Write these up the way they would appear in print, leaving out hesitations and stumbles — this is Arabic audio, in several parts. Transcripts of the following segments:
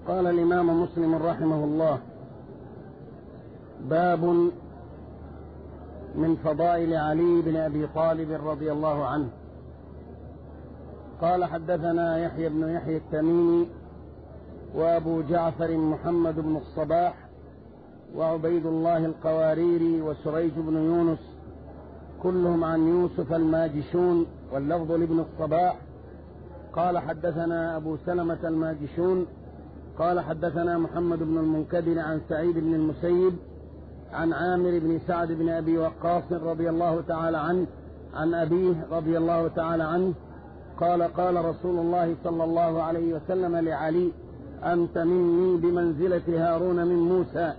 قال الإمام مسلم رحمه الله: باب من فضائل علي بن أبي طالب رضي الله عنه. قال: حدثنا يحيى بن يحيى التميمي وأبو جعفر محمد بن الصباح وعبيد الله القواريري وسريج بن يونس كلهم عن يوسف الماجشون، واللفظ لابن الصباح. قال: حدثنا أبو سلمة الماجشون قال: حدثنا محمد بن المنكدر عن سعيد بن المسيب عن عامر بن سعد بن أبي وقاص رضي الله تعالى عنه عن أبيه رضي الله تعالى عنه قال: قال رسول الله صلى الله عليه وسلم لعلي: أنت مني بمنزلة هارون من موسى،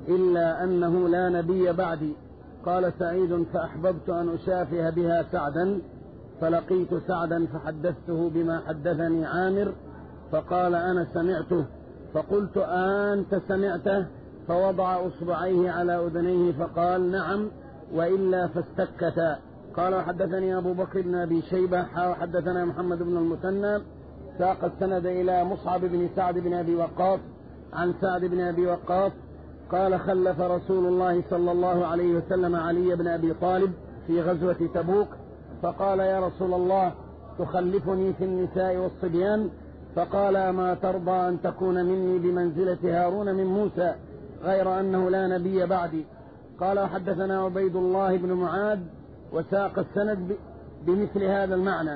إلا أنه لا نبي بعدي. قال سعيد: فأحببت أن أشافه بها سعدا، فلقيت سعدا فحدثته بما حدثني عامر، فقال: أنا سمعته. فقلت: أنت سمعته؟ فوضع أصبعيه على أذنيه فقال: نعم، وإلا فاستكتا. قال: حدثني أبو بكر بن أبي شيبة حدثنا محمد بن المثنى ساق السند إلى مصعب بن سعد بن أبي وقاص عن سعد بن أبي وقاص قال: خلف رسول الله صلى الله عليه وسلم علي بن أبي طالب في غزوة تبوك، فقال: يا رسول الله، تخلفني في النساء والصبيان؟ فقال: ما ترضى أن تكون مني بمنزلة هارون من موسى، غير أنه لا نبي بعدي؟ قال: حدثنا عبيد الله بن معاذ وساق السند بمثل هذا المعنى.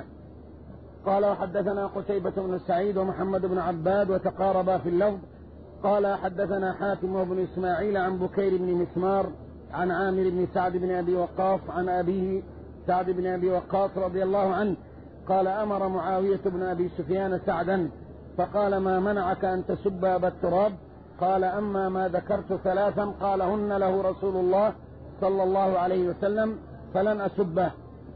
قال: حدثنا قتيبة بن سعيد ومحمد بن عباد وتقاربا في اللفظ. قال: حدثنا حاتم وابن إسماعيل عن بكير بن مسمار عن عامر بن سعد بن أبي وقاص عن أبيه سعد بن أبي وقاص رضي الله عنه قال: أمر معاوية بن أبي سفيان سعدا فقال: ما منعك أن تسب أبا التراب؟ قال: أما ما ذكرت ثلاثا قالهن له رسول الله صلى الله عليه وسلم فلن أسبه،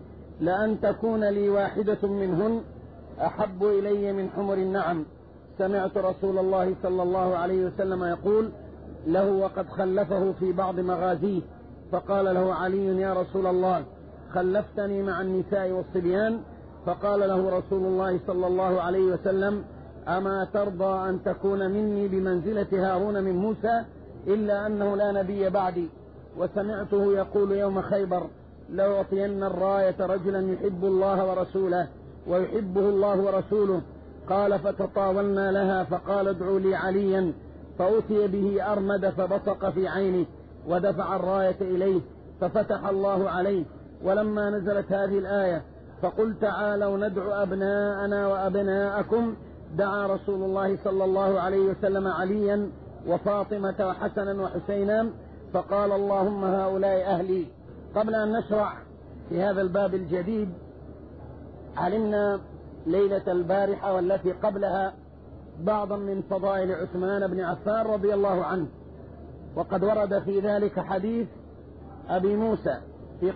لأن تكون لي واحدة منهن أحب إلي من حمر النعم. سمعت رسول الله صلى الله عليه وسلم يقول له وقد خلفه في بعض مغازيه، فقال له علي: يا رسول الله، خلفتني مع النساء والصبيان؟ فقال له رسول الله صلى الله عليه وسلم: أما ترضى أن تكون مني بمنزلة هارون من موسى، إلا أنه لا نبي بعدي؟ وسمعته يقول يوم خيبر: لأعطين الراية رجلا يحب الله ورسوله ويحبه الله ورسوله. قال: فتطاولنا لها، فقال: ادعوا لي عليا، فأتي به أرمد فبصق في عينه ودفع الراية إليه ففتح الله عليه. ولما نزلت هذه الآية: فقل تعالوا ندعو أبناءنا وأبناءكم، دعا رسول الله صلى الله عليه وسلم عليا وفاطمة وحسنا وحسينا، فقال: اللهم هؤلاء أهلي. قبل أن نشرع في هذا الباب الجديد، علمنا ليلة البارحة والتي قبلها بعضا من فضائل عثمان بن عفان رضي الله عنه، وقد ورد في ذلك حديث أبي موسى في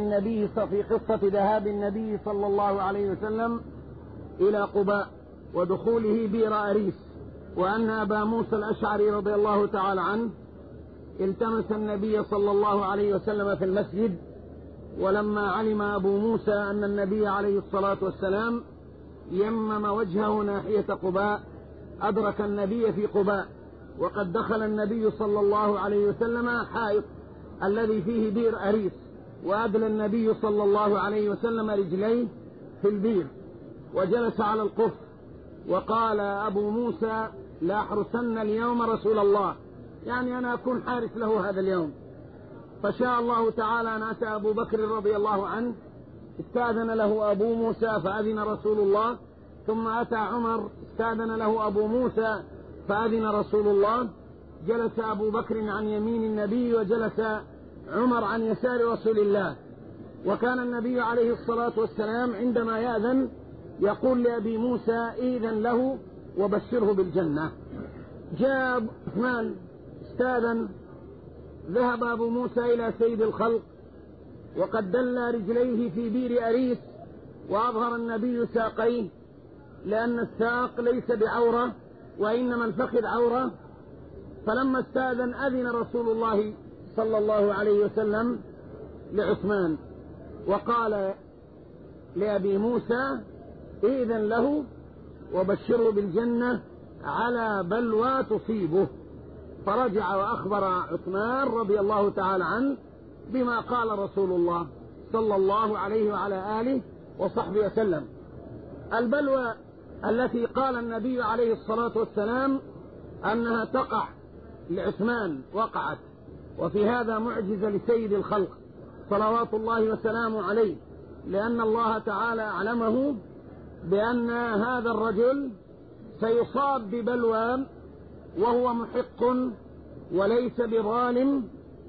قصة ذهاب النبي صلى الله عليه وسلم إلى قباء ودخوله بئر أريس، وأن أبا موسى الأشعري رضي الله تعالى عنه التمس النبي صلى الله عليه وسلم في المسجد، ولما علم أبو موسى أن النبي عليه الصلاة والسلام يمم وجهه ناحية قباء أدرك النبي في قباء، وقد دخل النبي صلى الله عليه وسلم حائط الذي فيه بئر أريس، وأدلى النبي صلى الله عليه وسلم رجليه في البئر وجلس على القف، وقال أبو موسى: لا أحرسن اليوم رسول الله، يعني أنا أكون حارس له هذا اليوم. فشاء الله تعالى أن أتى أبو بكر رضي الله عنه، استأذن له أبو موسى فأذن رسول الله، ثم أتى عمر استأذن له أبو موسى فأذن رسول الله. جلس أبو بكر عن يمين النبي وجلس عمر عن يسار رسول الله، وكان النبي عليه الصلاة والسلام عندما يأذن يقول لأبي موسى: إذن له وبشره بالجنة. جاء عثمان استأذن، ذهب أبو موسى إلى سيد الخلق وقد دل رجليه في بئر أريس، وأظهر النبي ساقيه، لأن الساق ليس بعورة وإنما الفخذ عورة. فلما استأذن أذن رسول الله صلى الله عليه وسلم لعثمان وقال لأبي موسى: إذن له وبشره بالجنة، على بلوى تصيبه، فرجع وأخبر عثمان رضي الله تعالى عنه بما قال رسول الله صلى الله عليه وعلى آله وصحبه وسلم. البلوى التي قال النبي عليه الصلاة والسلام أنها تقع لعثمان وقعت، وفي هذا معجزة لسيد الخلق صلوات الله وسلامه عليه، لأن الله تعالى أعلمه بأن هذا الرجل سيصاب ببلوى وهو محق وليس بظالم،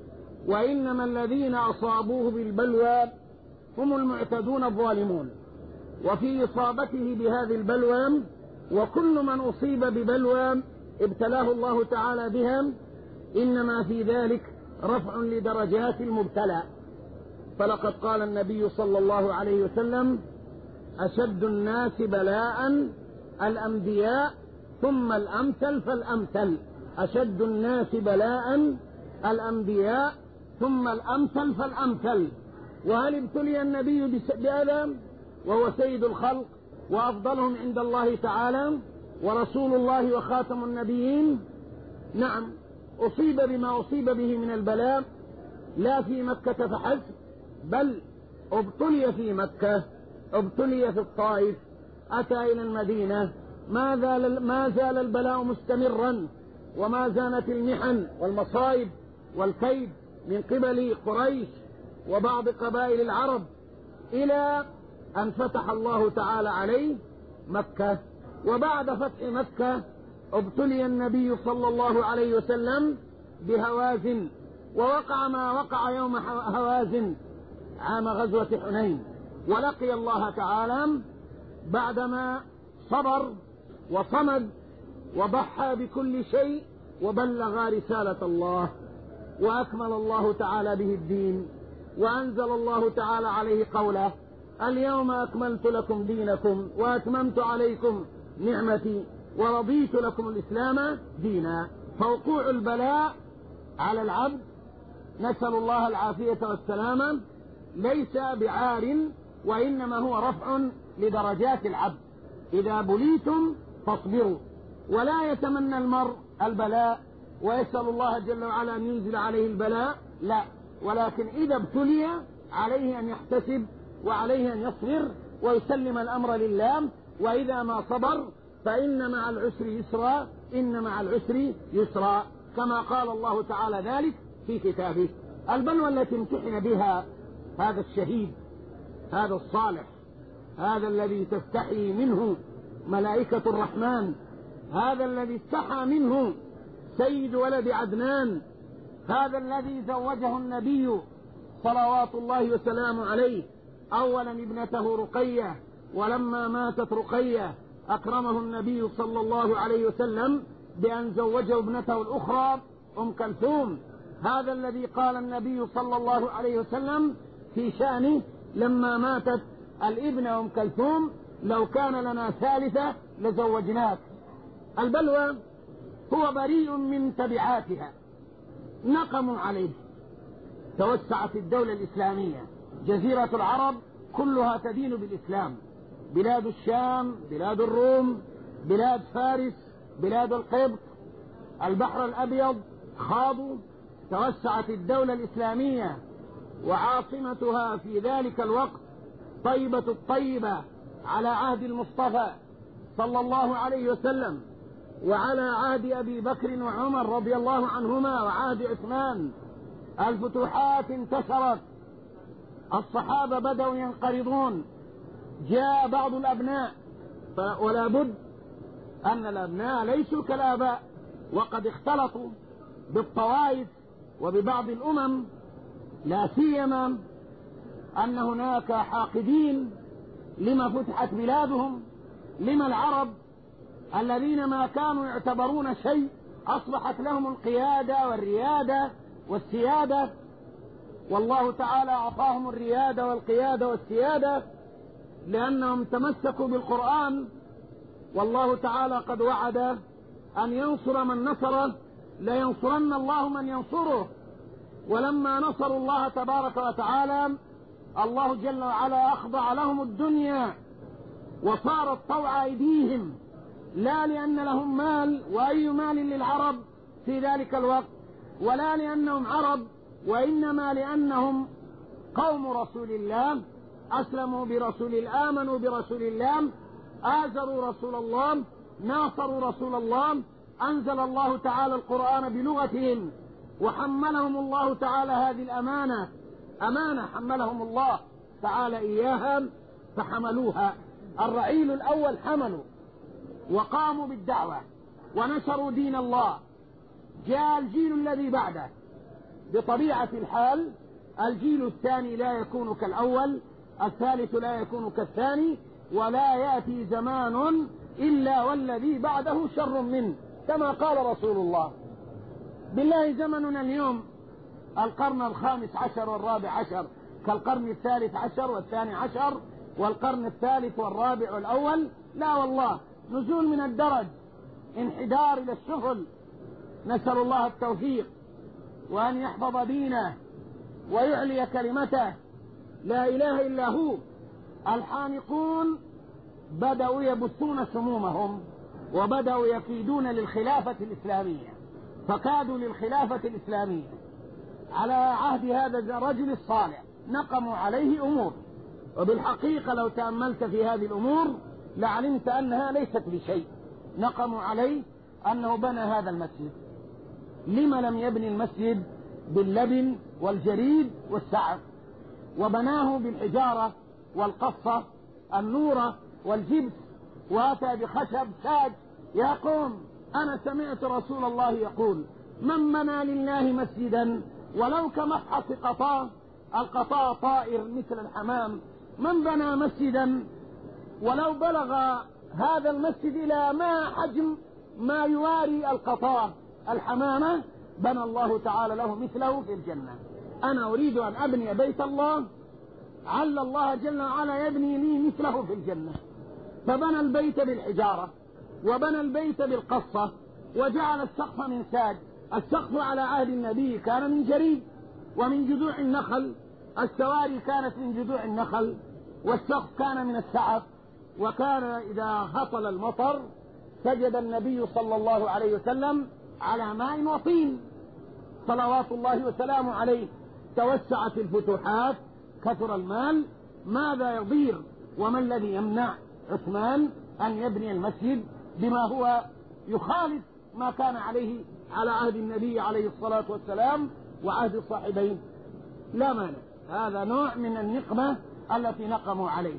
وإنما الذين أصابوه بالبلوى هم المعتدون الظالمون. وفي إصابته بهذه البلوى وكل من أصيب ببلوى ابتلاه الله تعالى بها إنما في ذلك رفع لدرجات المبتلى. فلقد قال النبي صلى الله عليه وسلم: أشد الناس بلاء الأنبياء ثم الأمثل فالأمثل. أشد الناس بلاء الأنبياء ثم الأمثل فالأمثل. وهل ابتلي النبي بهذا وهو سيد الخلق وأفضلهم عند الله تعالى ورسول الله وخاتم النبيين؟ نعم، أصيب بما أصيب به من البلاء، لا في مكة فحسب، بل ابتلي في مكة، ابتلي في الطائف، أتى إلى المدينة، ما زال البلاء مستمرا، وما زالت المحن والمصائب والكيد من قبل قريش وبعض قبائل العرب، إلى أن فتح الله تعالى عليه مكة. وبعد فتح مكة ابتلي النبي صلى الله عليه وسلم بهوازن، ووقع ما وقع يوم هوازن عام غزوة حنين، ولقي الله تعالى بعدما صبر وصمد وضحى بكل شيء وبلغ رسالة الله، وأكمل الله تعالى به الدين، وأنزل الله تعالى عليه قوله: اليوم أكملت لكم دينكم وأتممت عليكم نعمتي ورضيت لكم الإسلام دينا. فوقوع البلاء على العبد، نسأل الله العافية والسلامة، ليس بعار، وإنما هو رفع لدرجات العبد. إذا بليتم فاصبروا، ولا يتمنى المرء البلاء ويسأل الله جل وعلا أن ينزل عليه البلاء، لا، ولكن إذا ابتلي عليه أن يحتسب وعليه أن يصبر ويسلم الأمر لله، وإذا ما صبر فإن مع العسر يسرا، إن مع العسر يسرا، كما قال الله تعالى ذلك في كتابه. البلوى التي امتحن بها هذا الشهيد، هذا الصالح، هذا الذي تستحي منه ملائكة الرحمن، هذا الذي استحى منه سيد ولد عدنان، هذا الذي زوجه النبي صلوات الله وسلامه عليه أولا ابنته رقية، ولما ماتت رقية أكرمه النبي صلى الله عليه وسلم بأن زوجه ابنته الأخرى أم كلثوم. هذا الذي قال النبي صلى الله عليه وسلم في شأنه لما ماتت الابنة أم كلثوم: لو كان لنا ثالثة لزوجناك. البلوى هو بريء من تبعاتها، نقموا عليه. توسعت الدولة الإسلامية، جزيرة العرب كلها تدين بالإسلام، بلاد الشام، بلاد الروم، بلاد فارس، بلاد القبط، البحر الأبيض خاضوا. توسعت الدولة الإسلامية، وعاصمتها في ذلك الوقت طيبة الطيبة على عهد المصطفى صلى الله عليه وسلم، وعلى عهد أبي بكر وعمر رضي الله عنهما، وعهد عثمان. الفتوحات انتشرت، الصحابة بدأوا ينقرضون، جاء بعض الأبناء، ولا بد أن الأبناء ليسوا كالآباء، وقد اختلطوا بالطوائف وببعض الأمم، لا سيما أن هناك حاقدين لما فتحت بلادهم، لما العرب الذين ما كانوا يعتبرون شيء أصبحت لهم القيادة والريادة والسيادة، والله تعالى أعطاهم الريادة والقيادة والسيادة لأنهم تمسكوا بالقرآن. والله تعالى قد وعد أن ينصر من نصره، لينصرن الله من ينصره. ولما نصروا الله تبارك وتعالى، الله جل وعلا أخضع لهم الدنيا، وصارت طوع أيديهم لا لأن لهم مال، وأي مال للعرب في ذلك الوقت، ولا لأنهم عرب، وإنما لأنهم قوم رسول الله، أسلموا برسول الله، آمنوا برسول الله، آزروا رسول الله، ناصروا رسول الله، أنزل الله تعالى القرآن بلغتهم، وحملهم الله تعالى هذه الأمانة، أمانة حملهم الله تعالى إياها فحملوها. الرعيل الأول حملوا وقاموا بالدعوة ونشروا دين الله. جاء الجيل الذي بعده، بطبيعة الحال الجيل الثاني لا يكون كالأول، الثالث لا يكون كالثاني، ولا يأتي زمان إلا والذي بعده شر منه، كما قال رسول الله. بالله زمننا اليوم القرن الخامس عشر والرابع عشر كالقرن الثالث عشر والثاني عشر والقرن الثالث والرابع والأول؟ لا والله، نزول من الدرج، انحدار إلى السفل. نسأل الله التوفيق وأن يحفظ دينه ويعلي كلمته، لا إله إلا هو. الحانقون بدأوا يبثون سمومهم وبدأوا يكيدون للخلافة الإسلامية، فكادوا للخلافة الإسلامية على عهد هذا الرجل الصالح. نقموا عليه أمور، وبالحقيقة لو تأملت في هذه الأمور لعلمت أنها ليست بشيء. نقموا عليه أنه بنى هذا المسجد. لما لم يبني المسجد باللبن والجريد والسعف، وبناه بالحجارة والقصة النورة والجبس، واتى بخشب ساج؟ يا قوم، أنا سمعت رسول الله يقول: من بنى لله مسجدا ولو كمفحص قطاء، القطاء طائر مثل الحمام، من بنى مسجدا ولو بلغ هذا المسجد إلى ما حجم ما يواري القطاء الحمامة، بنى الله تعالى له مثله في الجنة. أنا أريد أن أبني بيت الله، عل الله جل وعلا يبني لي مثله في الجنة. فبنى البيت بالحجارة، وبنى البيت بالقصة، وجعل السقف من ساج. السقف على عهد النبي كان من جريد ومن جذوع النخل، السواري كانت من جذوع النخل، والسقف كان من السعف. وكان إذا هطل المطر سجد النبي صلى الله عليه وسلم على ماء وطين صلوات الله وسلامه عليه. توسعت الفتوحات، كثر المال، ماذا يضير وما الذي يمنع عثمان أن يبني المسجد بما هو يخالف ما كان عليه على عهد النبي عليه الصلاة والسلام وعهد الصاحبين؟ لا مانع. هذا نوع من النقمة التي نقموا عليه.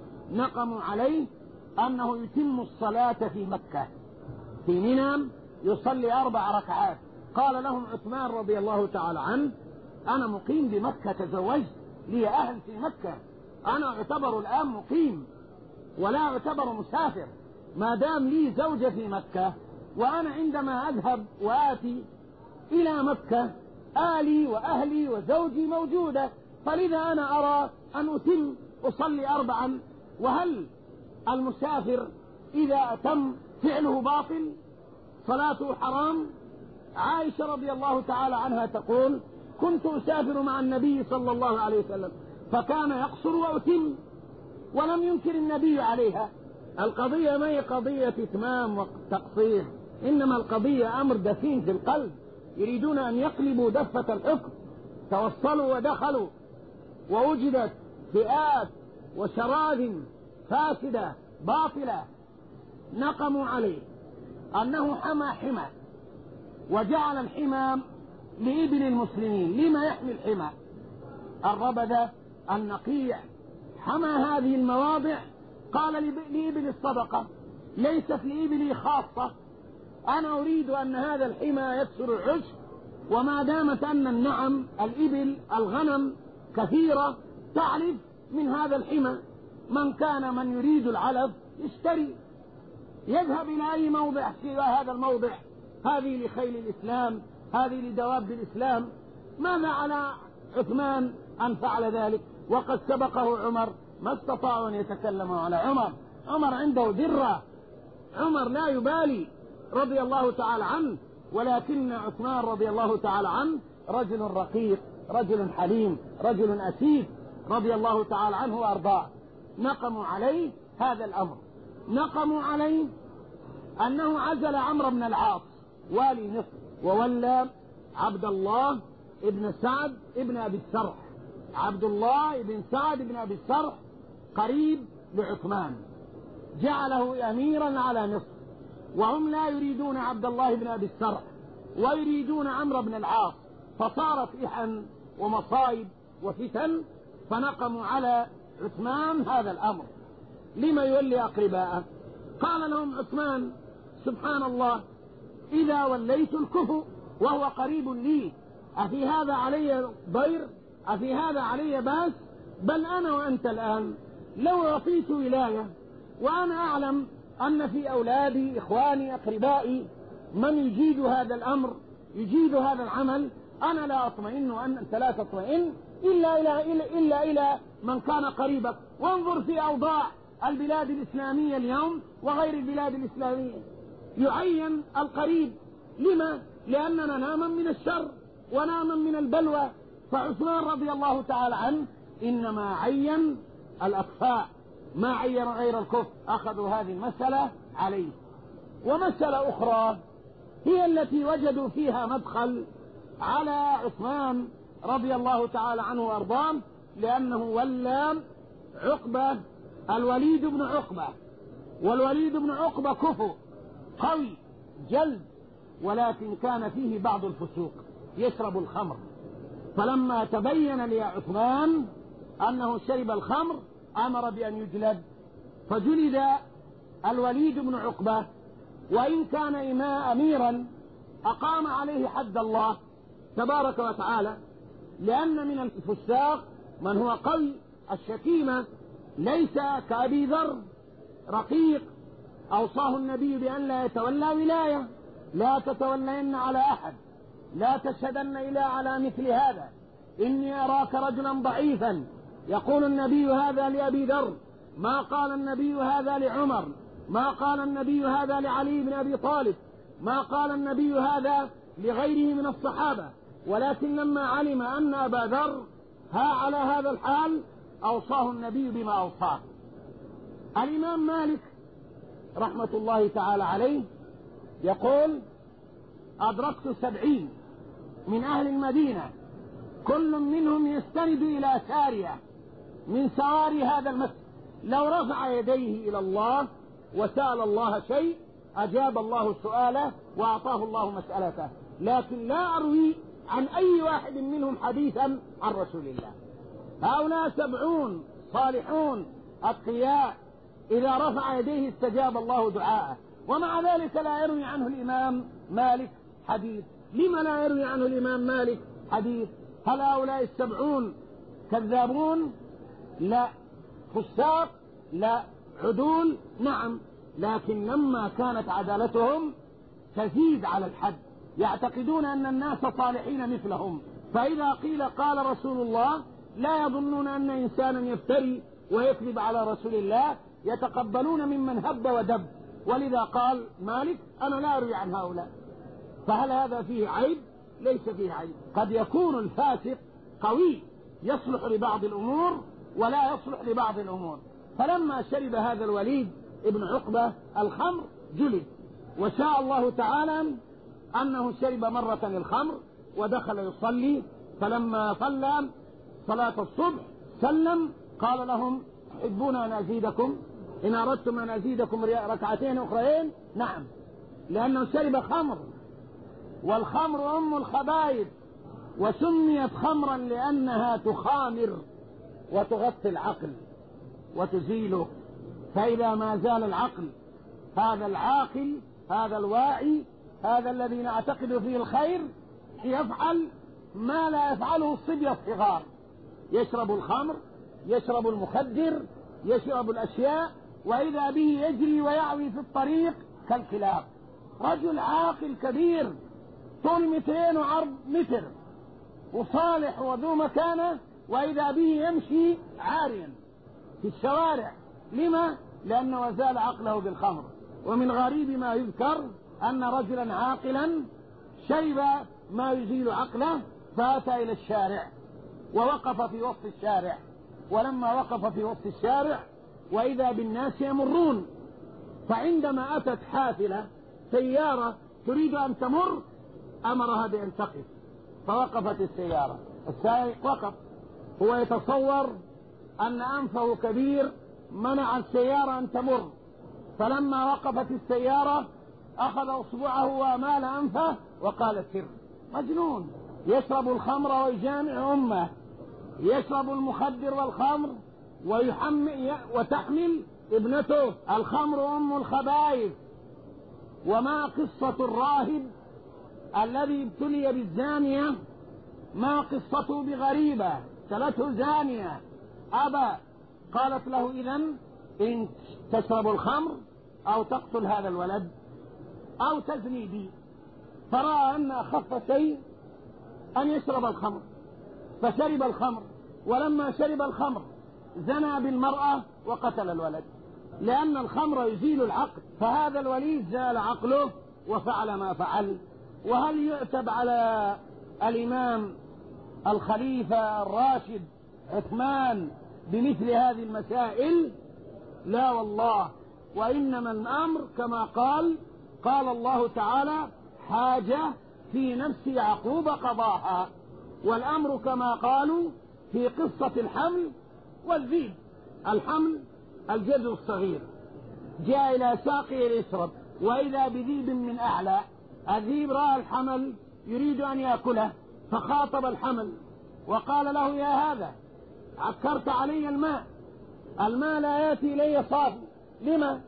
نقموا عليه أنه يتم الصلاة في مكة، في منى يصلي 4 ركعات. قال لهم عثمان رضي الله تعالى عنه: أنا مقيم بمكة، تزوجت، لي أهل في مكة، أنا أعتبر الآن مقيم ولا أعتبر مسافر، ما دام لي زوجة في مكة، وأنا عندما أذهب وآتي إلى مكة آلي وأهلي وزوجي موجودة، فلذا أنا أرى أن أتم أصلي 4. وهل المسافر إذا أتم فعله باطل؟ صلاته حرام؟ عائشة رضي الله تعالى عنها تقول: كنت أسافر مع النبي صلى الله عليه وسلم فكان يقصر وأتم، ولم ينكر النبي عليها. القضية ما هي قضية إتمام وتقصير، إنما القضية أمر دفين في القلب، يريدون أن يقلبوا دفة الحكم. توصلوا ودخلوا، ووجدت فئات وشراذم فاسدة باطلة. نقموا عليه أنه حمى حمى، وجعل الحمى لإبل المسلمين. لما يحمي الحمى؟ الربذة، النقيع، حمى هذه المواضع. قال لإبل الصدقة، ليست لإبلي خاصة، أنا أريد أن هذا الحمى يكسر العشب. وما دامت أن النعم الإبل الغنم كثيرة تعلف من هذا الحمى، من يريد العلف يشتري، يذهب إلى أي موضع سوى هذا الموضع. هذه لخيل الإسلام، هذه لدواب الإسلام. ماذا على عثمان أن فعل ذلك وقد سبقه عمر؟ ما استطاعوا أن يتكلموا على عمر. عمر عنده ذرة، عمر لا يبالي رضي الله تعالى عنه. ولكن عثمان رضي الله تعالى عنه رجل رقيق، رجل حليم، رجل أسيف رضي الله تعالى عنه وأرضاه. نقموا عليه هذا الأمر، نقموا عليه أنه عزل عمرو بن العاص والي مصر، وولى عبد الله ابن سعد ابن أبي السرح. عبد الله ابن سعد ابن أبي السرح قريب لعثمان، جعله أميرا على مصر، وهم لا يريدون عبد الله بن أبي السرح ويريدون عمرو بن العاص، فصارت إحن ومصائب وفتن، فنقموا على عثمان هذا الأمر. لما يولي أقرباءه؟ قال لهم عثمان: سبحان الله، إذا وليت الكفء وهو قريب لي أفي هذا علي ضير؟ أفي هذا علي باس؟ بل أنا وأنت الآن لو أعطيت ولاية وأنا أعلم أن في أولادي إخواني أقربائي من يجيد هذا الأمر يجيد هذا العمل، أنا لا أطمئن وأنت لا تطمئن إلا إلى من كان قريبك. وانظر في أوضاع البلاد الإسلامية اليوم وغير البلاد الإسلامية، يعين القريب. لما؟ لأننا نامن من الشر ونامن من البلوى. فعثمان رضي الله تعالى عنه إنما عين الأكفاء، ما عين غير الكفء، أخذوا هذه المسألة عليه. ومسألة أخرى هي التي وجدوا فيها مدخل على عثمان رضي الله تعالى عنه وأرضاه، لأنه ولى عقبة الوليد بن عقبة، والوليد بن عقبة كفء قوي جلد، ولكن كان فيه بعض الفسوق، يشرب الخمر. فلما تبين لعثمان أنه شرب الخمر أمر بأن يجلد، فجلد الوليد بن عقبة، وإن كان أميرا أقام عليه حد الله تبارك وتعالى، لأن من الفساق من هو قوي الشتيمة، ليس كأبي ذر رقيق أوصاه النبي بأن لا يتولى ولاية: لا تتولين على أحد، لا تشهدن إلا على مثل هذا، إني أراك رجلا ضعيفا. يقول النبي هذا لأبي ذر، ما قال النبي هذا لعمر، ما قال النبي هذا لعلي بن أبي طالب، ما قال النبي هذا لغيره من الصحابة. ولكن لما علم أن أبا ذر على هذا الحال أوصاه النبي بما أوصاه. الإمام مالك رحمة الله تعالى عليه يقول: أدركت 70 من أهل المدينة كل منهم يستند إلى سارية من سواري هذا المسجد، لو رفع يديه إلى الله وسأل الله شيء أجاب الله سؤاله وأعطاه الله مسألته، لكن لا أروي عن أي واحد منهم حديثا عن رسول الله. هؤلاء 70 صالحون أتقياء، إذا رفع يديه استجاب الله دعاءه، ومع ذلك لا يروي عنه الإمام مالك حديث. لما لا يروي عنه الإمام مالك حديث؟ هل هؤلاء 70 كذابون؟ لا. فساق؟ لا. عدول؟ نعم، لكن لما كانت عدالتهم تزيد على الحد، يعتقدون أن الناس صالحين مثلهم، فإذا قيل قال رسول الله لا يظنون أن إنسانا يفتري ويكذب على رسول الله، يتقبلون ممن هب ودب. ولذا قال مالك: أنا لا أروي عن هؤلاء. فهل هذا فيه عيب؟ ليس فيه عيب. قد يكون الفاسق قوي يصلح لبعض الأمور ولا يصلح لبعض الأمور. فلما شرب هذا الوليد ابن عقبة الخمر جلد، وشاء الله تعالى أنه شرب مرة الخمر ودخل يصلي، فلما صلى صلاة الصبح سلم قال لهم: تحبون أن أزيدكم؟ إن أردتم أن أزيدكم ركعتين أخرين؟ نعم، لأنه شرب خمر، والخمر أم الخبائث، وسميت خمرا لأنها تخامر وتغطي العقل وتزيله. فإذا ما زال العقل، هذا العاقل، هذا الواعي، هذا الذي نعتقد فيه الخير، يفعل ما لا يفعله الصبية الصغار، يشرب الخمر، يشرب المخدر، يشرب الأشياء، وإذا به يجري ويعوي في الطريق كالكلاب. رجل عاقل كبير طول 200 وعرض متر وصالح وذو مكانة، وإذا به يمشي عاريا في الشوارع. لما؟ لأنه وزال عقله بالخمر. ومن غريب ما يذكر أن رجلا عاقلا شرب ما يزيل عقله فأتى إلى الشارع ووقف في وسط الشارع، ولما وقف في وسط الشارع وإذا بالناس يمرون، فعندما أتت حافلة سيارة تريد أن تمر أمرها بأن تقف، فوقفت السيارة. السائق وقف، هو يتصور أن أنفه كبير منع السيارة أن تمر، فلما وقفت السيارة أخذ أصبعه ومال أنفه وقال سر. مجنون يشرب الخمر ويجامع أمه، يشرب المخدر والخمر وتحمل ابنته. الخمر أم الخبائث. وما قصة الراهب الذي ابتلي بالزانية؟ ما قصته بغريبة؟ ثلاثه زانية أبى، قالت له إذن إن تشرب الخمر أو تقتل هذا الولد أو تزني بي، فرأى أن أخف شيء أن يشرب الخمر، فشرب الخمر، ولما شرب الخمر زنى بالمرأة وقتل الولد، لأن الخمر يزيل العقل. فهذا الوليد زال عقله وفعل ما فعل. وهل يعتب على الإمام الخليفة الراشد عثمان بمثل هذه المسائل؟ لا والله. وإنما الأمر كما قال الله تعالى: حاجة في نفس يعقوب قضاها. والأمر كما قالوا في قصة الحمل والذيب. الحمل الجد الصغير جاء إلى ساقه ليشرب، وإذا بذيب من أعلى. الذيب رأى الحمل يريد أن يأكله، فخاطب الحمل وقال له: يا هذا عكرت علي الماء لا يأتي إلي صافي، لما؟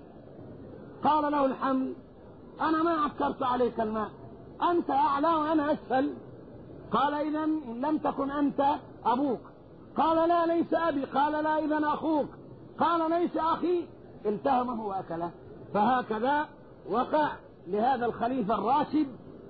قال له الحمل: أنا ما عكرت عليك الماء، أنت أعلى وأنا أسفل. قال: إذن إن لم تكن أنت أبوك. قال: لا ليس أبي. قال: لا إذن أخوك. قال: ليس أخي. التهمه وأكله. فهكذا وقع لهذا الخليفة الراشد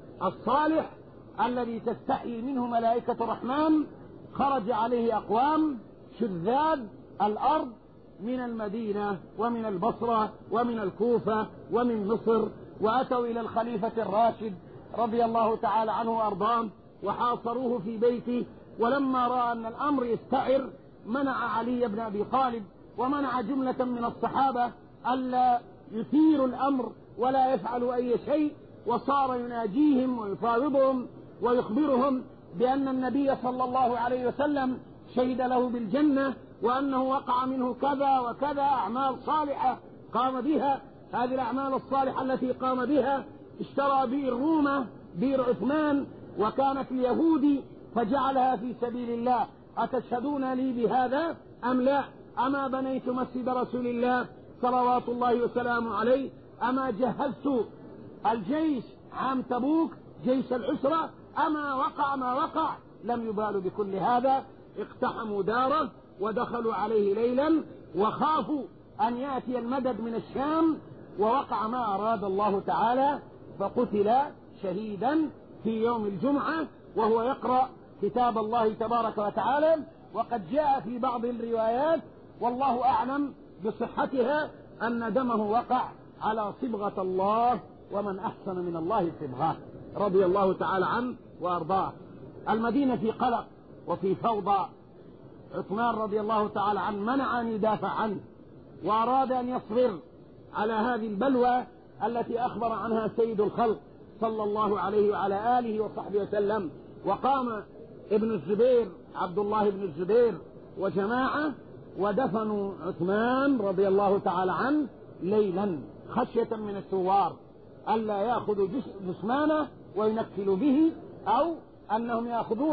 الصالح الذي تستحي منه ملائكة الرحمن. خرج عليه أقوام شذاذ الأرض من المدينة ومن البصرة ومن الكوفة ومن مصر، وأتوا إلى الخليفة الراشد رضي الله تعالى عنه وأرضاه وحاصروه في بيته. ولما رأى أن الأمر يستعر منع علي بن أبي طالب ومنع جملة من الصحابة ألا يثيروا الأمر ولا يفعلوا أي شيء، وصار يناجيهم ويفاوضهم ويخبرهم بأن النبي صلى الله عليه وسلم شهد له بالجنة، وأنه وقع منه كذا وكذا أعمال صالحة قام بها. هذه الأعمال الصالحة التي قام بها: اشترى بئر رومة، بئر عثمان، وكانت اليهودي فجعلها في سبيل الله. أتشهدون لي بهذا أم لا؟ أما بنيت مسجد رسول الله صلوات الله وسلامه عليه؟ أما جهزت الجيش عام تبوك جيش العسرة؟ أما وقع ما وقع؟ لم يبالوا بكل هذا. اقتحموا داره ودخلوا عليه ليلا وخافوا أن يأتي المدد من الشام، ووقع ما أراد الله تعالى، فقتل شهيدا في يوم الجمعة وهو يقرأ كتاب الله تبارك وتعالى. وقد جاء في بعض الروايات والله أعلم بصحتها أن دمه وقع على صبغة الله، ومن أحسن من الله صبغة، رضي الله تعالى عنه وأرضاه. المدينة في قلق وفي فوضى. عثمان رضي الله تعالى عنه منع أن يدافع عنه، وأراد أن يصبر على هذه البلوى التي أخبر عنها سيد الخلق صلى الله عليه وعلى آله وصحبه وسلم. وقام ابن الزبير عبد الله بن الزبير وجماعة ودفنوا عثمان رضي الله تعالى عنه ليلا، خشية من الثوار ألا يأخذوا جثمانه وينكلوا به، أو أنهم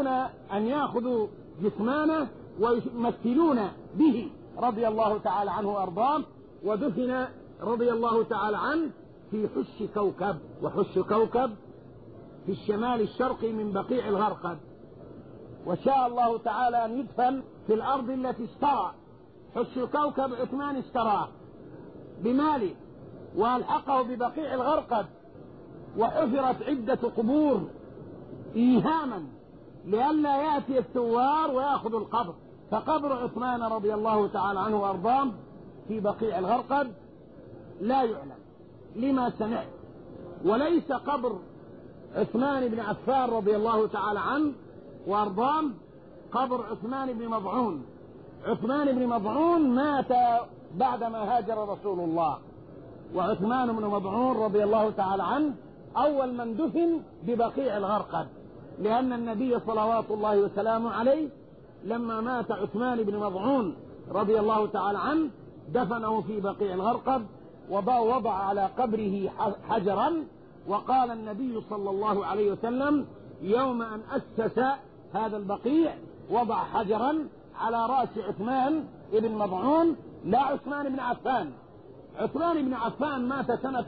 يأخذوا جثمانه ويمثلون به رضي الله تعالى عنه وأرضاه. ودفن رضي الله تعالى عنه في حش كوكب، وحش كوكب في الشمال الشرقي من بقيع الغرقد. وشاء الله تعالى أن يدفن في الأرض التي اشترى. حش كوكب عثمان اشتراه بماله وألحقه ببقيع الغرقد، وحفرت عدة قبور إيهاما لئلا يأتي الثوار ويأخذ القبر. فقبر عثمان رضي الله تعالى عنه وأرضاه في بقيع الغرقد لا يعلم لما سمعت. وليس قبر عثمان بن عفان رضي الله تعالى عنه وأرضاه قبر عثمان بن مضعون. عثمان بن مضعون مات بعدما هاجر رسول الله وعثمان بن مضعون رضي الله تعالى عنه أول من دفن ببقيع الغرقد، لأن النبي صلوات الله وسلامه عليه لما مات عثمان بن مضعون رضي الله تعالى عنه دفنه في بقيع الغرقد، ووضع على قبره حجرا، وقال النبي صلى الله عليه وسلم يوم أن أسس هذا البقيع وضع حجرا على رأس عثمان بن مضعون، لا عثمان بن عفان. عثمان بن عفان مات سنة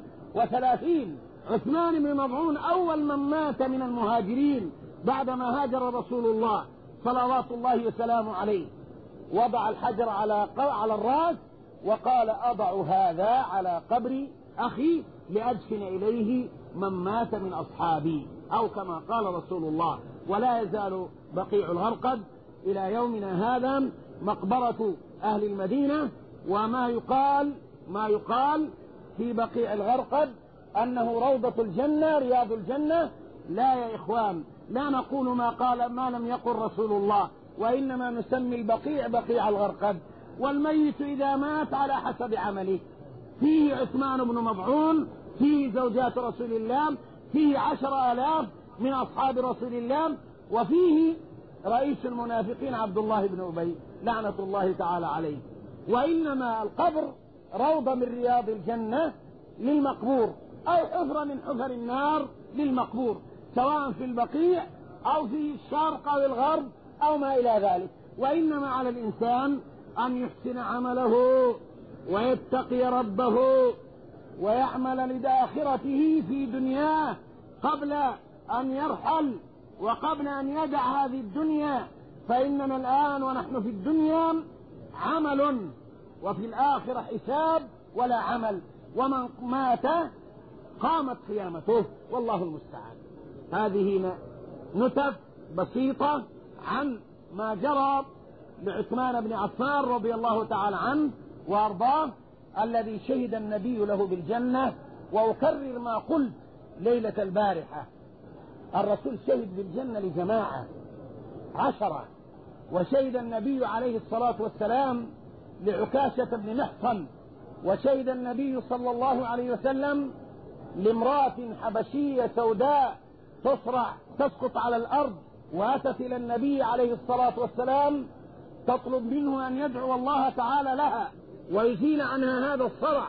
35. عثمان بن مضعون أول من مات من المهاجرين بعدما هاجر رسول الله صلوات الله وسلامه عليه. وضع الحجر على الرأس وقال أضع هذا على قبر أخي لأدفن إليه من مات من أصحابي، أو كما قال رسول الله. ولا يزال بقيع الغرقد إلى يومنا هذا مقبرة أهل المدينة. وما يقال في بقيع الغرقد أنه روضة الجنة رياض الجنة. لا يا إخوان، لا نقول ما لم يقل رسول الله، وإنما نسمي البقيع بقيع الغرقد. والميت إذا مات على حسب عمله، فيه عثمان بن مضعون، فيه زوجات رسول الله، فيه 10,000 من أصحاب رسول الله، وفيه رئيس المنافقين عبد الله بن أبي لعنة الله تعالى عليه. وإنما القبر روضة من رياض الجنة للمقبور، أو حفرة من حفر النار للمقبور، سواء في البقيع أو في الشرق أو الغرب أو ما إلى ذلك. وإنما على الإنسان أن يحسن عمله ويتقي ربه ويعمل لآخرته في دنياه قبل أن يرحل وقبل أن يدع هذه الدنيا. فإننا الآن ونحن في الدنيا عمل، وفي الآخرة حساب ولا عمل. ومن مات قامت قيامته، والله المستعان. هذه نتف بسيطة عن ما جرى لعثمان بن عفان رضي الله تعالى عنه وأرضاه، الذي شهد النبي له بالجنة. وأكرر ما قلت ليلة البارحة، الرسول شهد بالجنة لجماعة 10، وشهد النبي عليه الصلاة والسلام لعكاشة بن محصن، وشهد النبي صلى الله عليه وسلم لامرأة حبشية سوداء تصرع تسقط على الأرض، وأتت إلى النبي عليه الصلاة والسلام تطلب منه أن يدعو الله تعالى لها ويزيل عنها هذا الصرع.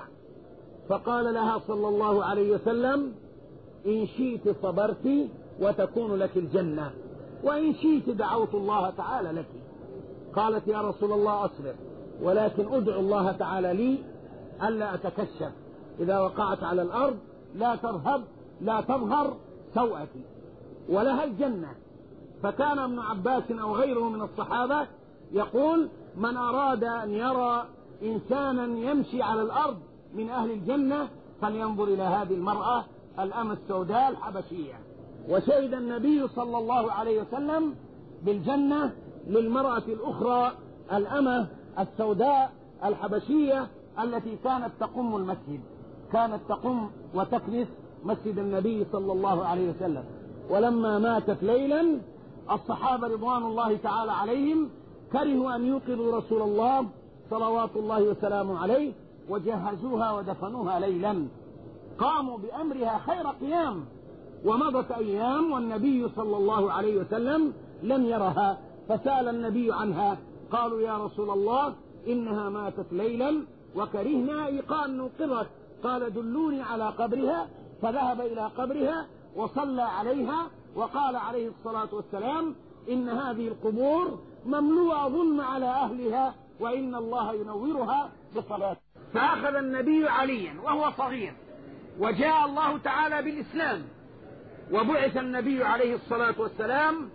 فقال لها صلى الله عليه وسلم إن شئت صبرت وتكون لك الجنة، وإن شئت دعوت الله تعالى لك. قالت يا رسول الله أصبر، ولكن أدعو الله تعالى لي ألا أتكشف إذا وقعت على الأرض، لا ترهب لا تظهر سوءتي، ولها الجنة. فكان ابن عباس أو غيره من الصحابة يقول من أراد أن يرى إنسانا يمشي على الأرض من أهل الجنة فلينظر إلى هذه المرأة الأمة السوداء الحبشية. وشهد النبي صلى الله عليه وسلم بالجنة للمرأة الأخرى الأمة السوداء الحبشية التي كانت تقم المسجد، كانت تقم وتكنس مسجد النبي صلى الله عليه وسلم. ولما ماتت ليلا الصحابة رضوان الله تعالى عليهم كرهوا أن يوقظوا رسول الله صلوات الله وسلامه عليه، وجهزوها ودفنوها ليلا، قاموا بأمرها خير قيام. ومضت أيام والنبي صلى الله عليه وسلم لم يرها، فسأل النبي عنها، قالوا يا رسول الله إنها ماتت ليلا وكرهنا إيقاع نوقظك. قال دلوني على قبرها، فذهب إلى قبرها وصلى عليها، وقال عليه الصلاة والسلام إن هذه القبور مملوءة ظلم على أهلها، وإن الله ينورها بصلاة. فأخذ النبي عليا وهو صغير، وجاء الله تعالى بالإسلام، وبعث النبي عليه الصلاة والسلام.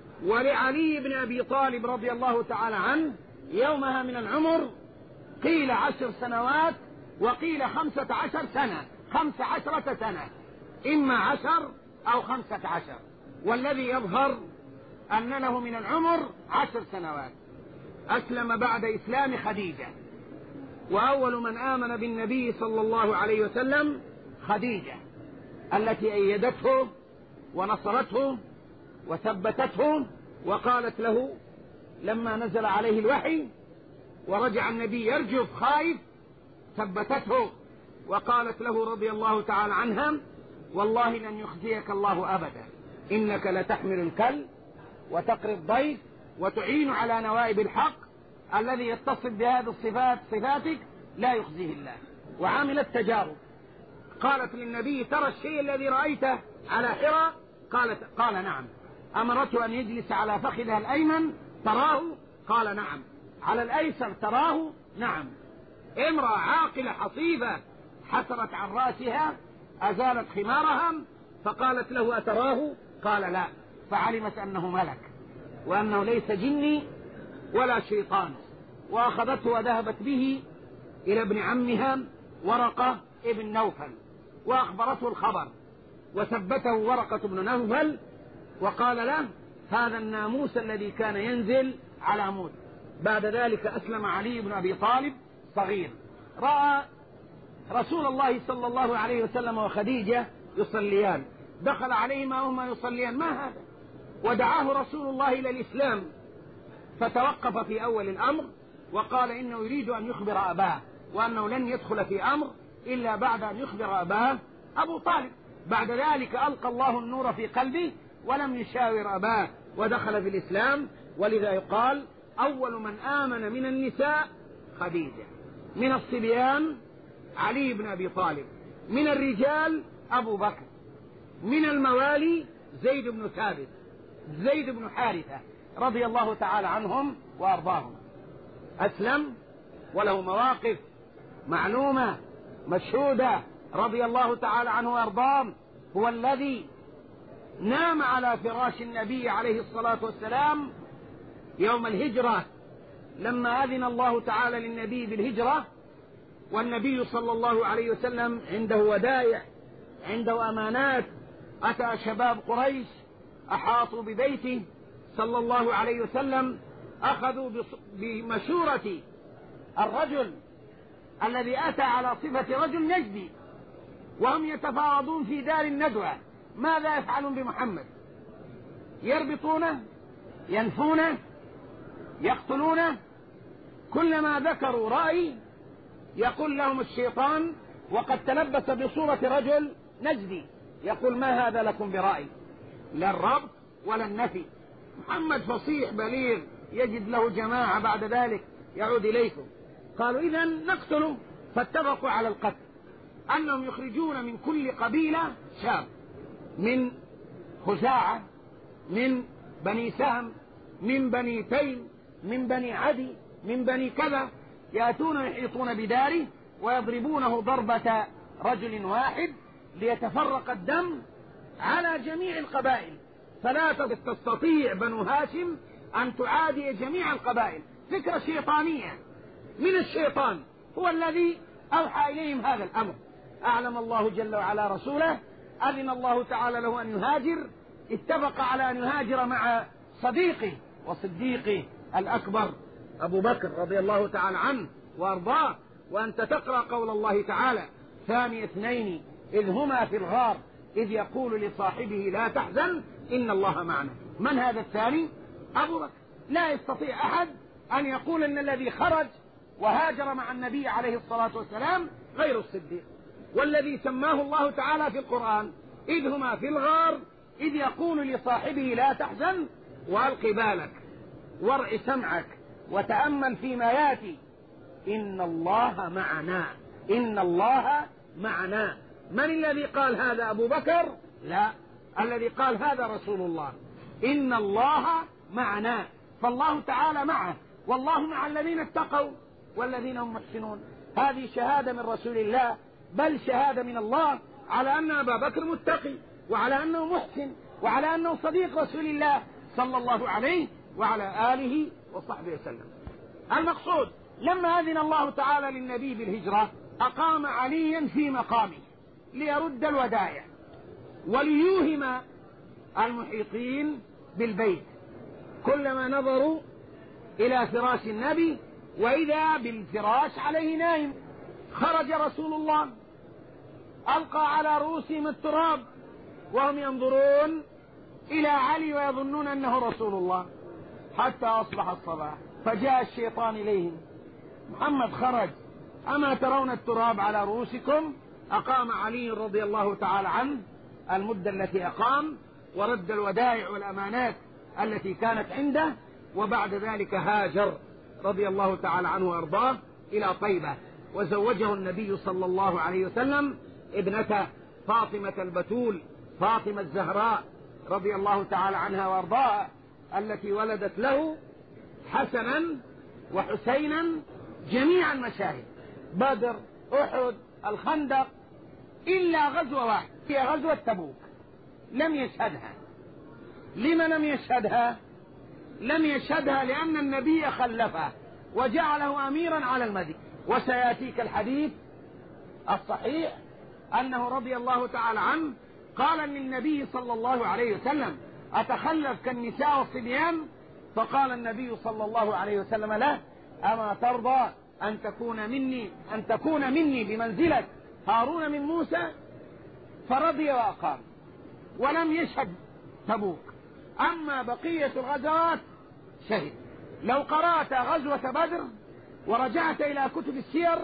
ولعلي بن أبي طالب رضي الله تعالى عنه يومها من العمر قيل 10 سنوات وقيل 15 سنة، 15 سنة، إما 10 أو 15، والذي يظهر أن له من العمر 10 سنوات. أسلم بعد إسلام خديجة، وأول من آمن بالنبي صلى الله عليه وسلم خديجة التي أيدته ونصرته وثبتته. وقالت له لما نزل عليه الوحي ورجع النبي يرجف خائف ثبتته وقالت له رضي الله تعالى عنها: والله لن يخزيك الله أبدا، إنك لتحمل الكل وتقري الضيف وتعين على نوائب الحق، الذي يتصف بهذه الصفات صفاتك لا يخزيه الله. وعملت تجارب. قالت للنبي: ترى الشيء الذي رأيته على حراء؟ قال نعم. أمرته أن يجلس على فخذها الأيمن، تراه؟ قال نعم. على الأيسر تراه؟ نعم. امرأة عاقلة حصيفة حسرت عن رأسها، أزالت خمارها فقالت له: أتراه؟ قال لا. فعلمت أنه ملك وأنه ليس جني ولا شيطان، وأخذته وذهبت به إلى ابن عمها ورقة ابن نوفل، وأخبرته الخبر، وثبته ورقة ابن نوفل وقال له: هذا الناموس الذي كان ينزل على عمود. بعد ذلك أسلم علي بن أبي طالب صغير، رأى رسول الله صلى الله عليه وسلم وخديجة يصليان، دخل عليهما وهما يصليان: ما هذا؟ ودعاه رسول الله إلى الإسلام، فتوقف في أول الأمر وقال إنه يريد أن يخبر أباه، وأنه لن يدخل في أمر إلا بعد أن يخبر أباه أبو طالب. بعد ذلك ألقى الله النور في قلبه ولم يشاور أباه ودخل في الإسلام. ولذا يقال: أول من آمن من النساء خديجة، من الصبيان علي بن أبي طالب، من الرجال أبو بكر، من الموالي زيد بن ثابت، زيد بن حارثة رضي الله تعالى عنهم وأرضاهم. أسلم وله مواقف معلومة مشهودة رضي الله تعالى عنه وأرضاه. هو الذي نام على فراش النبي عليه الصلاة والسلام يوم الهجرة، لما أذن الله تعالى للنبي بالهجرة، والنبي صلى الله عليه وسلم عنده ودائع، عنده أمانات. أتى شباب قريش أحاطوا ببيته صلى الله عليه وسلم، أخذوا بمشورة الرجل الذي أتى على صفة رجل نجدي، وهم يتفاوضون في دار الندوة ماذا يفعلون بمحمد. يربطونه، ينفونه، يقتلونه. كلما ذكروا رأي يقول لهم الشيطان، وقد تلبس بصورة رجل نجدي، يقول: ما هذا لكم برأي؟ لا الربط ولا النفي. محمد فصيح بليغ يجد له جماعة بعد ذلك يعود إليكم. قالوا: إذا نقتله. فاتفقوا على القتل، أنهم يخرجون من كل قبيلة شاب، من خزاعة، من بني سهم، من بني تيم، من بني عدي، من بني كذا، يأتون يحيطون بداره ويضربونه ضربة رجل واحد ليتفرق الدم على جميع القبائل، فلا تستطيع بنو هاشم أن تعادي جميع القبائل. فكرة شيطانية من الشيطان، هو الذي أوحى إليهم هذا الأمر. أعلم الله جل وعلا رسوله، أذن الله تعالى له أن يهاجر، اتفق على أن يهاجر مع صديقه وصديقه الأكبر أبو بكر رضي الله تعالى عنه وأرضاه. وأنت تقرأ قول الله تعالى: ثاني اثنين إذ هما في الغار إذ يقول لصاحبه لا تحزن إن الله معنا. من هذا الثاني؟ أبو بكر. لا يستطيع أحد أن يقول أن الذي خرج وهاجر مع النبي عليه الصلاة والسلام غير الصديق. والذي سماه الله تعالى في القرآن: إذ هما في الغار إذ يقول لصاحبه لا تحزن وألق بالك وارع سمعك وتأمل فيما ياتي إن الله معنا. إن الله معنا. من الذي قال هذا؟ أبو بكر؟ لا، الذي قال هذا رسول الله. إن الله معنا، فالله تعالى معه، والله مع الذين اتقوا والذين هم محسنون. هذه شهادة من رسول الله، بل شهادة من الله على أن أبا بكر متقي، وعلى أنه محسن، وعلى أنه صديق رسول الله صلى الله عليه وعلى آله وصحبه وسلم. المقصود: لما أذن الله تعالى للنبي بالهجرة أقام عليا في مقامه ليرد الودائع وليوهم المحيطين بالبيت. كلما نظروا إلى فراش النبي وإذا بالفراش عليه نائم. خرج رسول الله ألقى على رؤوسهم التراب وهم ينظرون إلى علي ويظنون أنه رسول الله، حتى أصبح الصباح. فجاء الشيطان إليهم: محمد خرج أما ترون التراب على رؤوسكم؟ أقام علي رضي الله تعالى عنه المدة التي أقام، ورد الودائع والأمانات التي كانت عنده، وبعد ذلك هاجر رضي الله تعالى عنه وأرضاه إلى طيبة، وزوجه النبي صلى الله عليه وسلم ابنته فاطمة البتول، فاطمة الزهراء رضي الله تعالى عنها وأرضاها، التي ولدت له حسنا وحسينا جميعا مشاهد بدر، أحد، الخندق، إلا غزوة واحدة هي غزوة تبوك لم يشهدها. لما لم يشهدها؟ لم يشهدها لأن النبي خلفه وجعله أميرا على المدينة، وسيأتيك الحديث الصحيح أنه رضي الله تعالى عنه قال للنبي صلى الله عليه وسلم: أتخلف كالنساء والصبيان؟ فقال النبي صلى الله عليه وسلم له: أما ترضى أن تكون مني بمنزلة هارون من موسى؟ فرضي وأقام ولم يشهد تبوك. أما بقية الغزوات شهد. لو قرأت غزوة بدر ورجعت إلى كتب السير،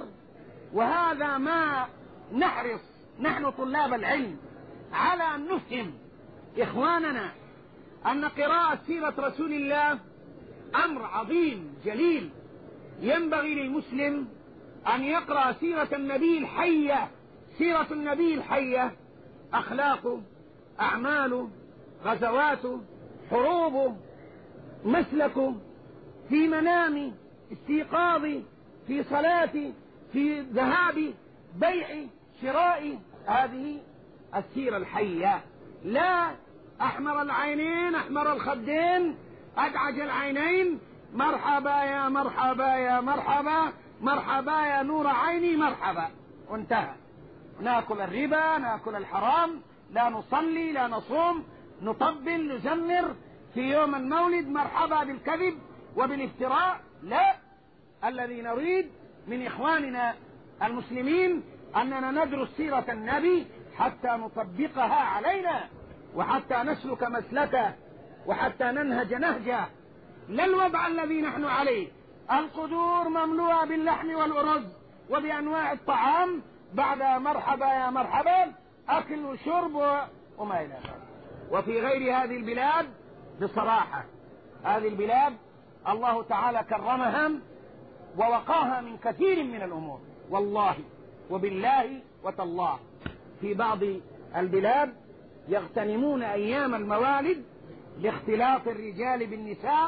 وهذا ما نحرص نحن طلاب العلم على أن نفهم إخواننا أن قراءة سيرة رسول الله أمر عظيم جليل. ينبغي للمسلم أن يقرأ سيرة النبي الحية، سيرة النبي الحية، أخلاقه، أعماله، غزواته، حروبه، مسلكه، في منامي، استيقاظي، في صلاتي، في ذهابي، بيعي، شرائي، هذه السيرة الحية. لا أحمر العينين، أحمر الخدين، أدعج العينين، مرحبا يا مرحبا يا مرحبا، مرحبا يا نور عيني مرحبا، وانتهى. ناكل الربا، ناكل الحرام، لا نصلي، لا نصوم، نطبل، نزمر في يوم المولد، مرحبا بالكذب وبالافتراء. لا، الذي نريد من إخواننا المسلمين أننا ندرس سيرة النبي حتى نطبقها علينا، وحتى نسلك مسلكه، وحتى ننهج نهجه، لا الوضع الذي نحن عليه، القدور مملوءة باللحم والأرز وبأنواع الطعام، بعد مرحبا يا مرحبا أكل وشرب وما إلى ذلك. وفي غير هذه البلاد بصراحة، هذه البلاد الله تعالى كرمها ووقاها من كثير من الأمور، والله وبالله وتالله. في بعض البلاد يغتنمون أيام الموالد لاختلاط الرجال بالنساء،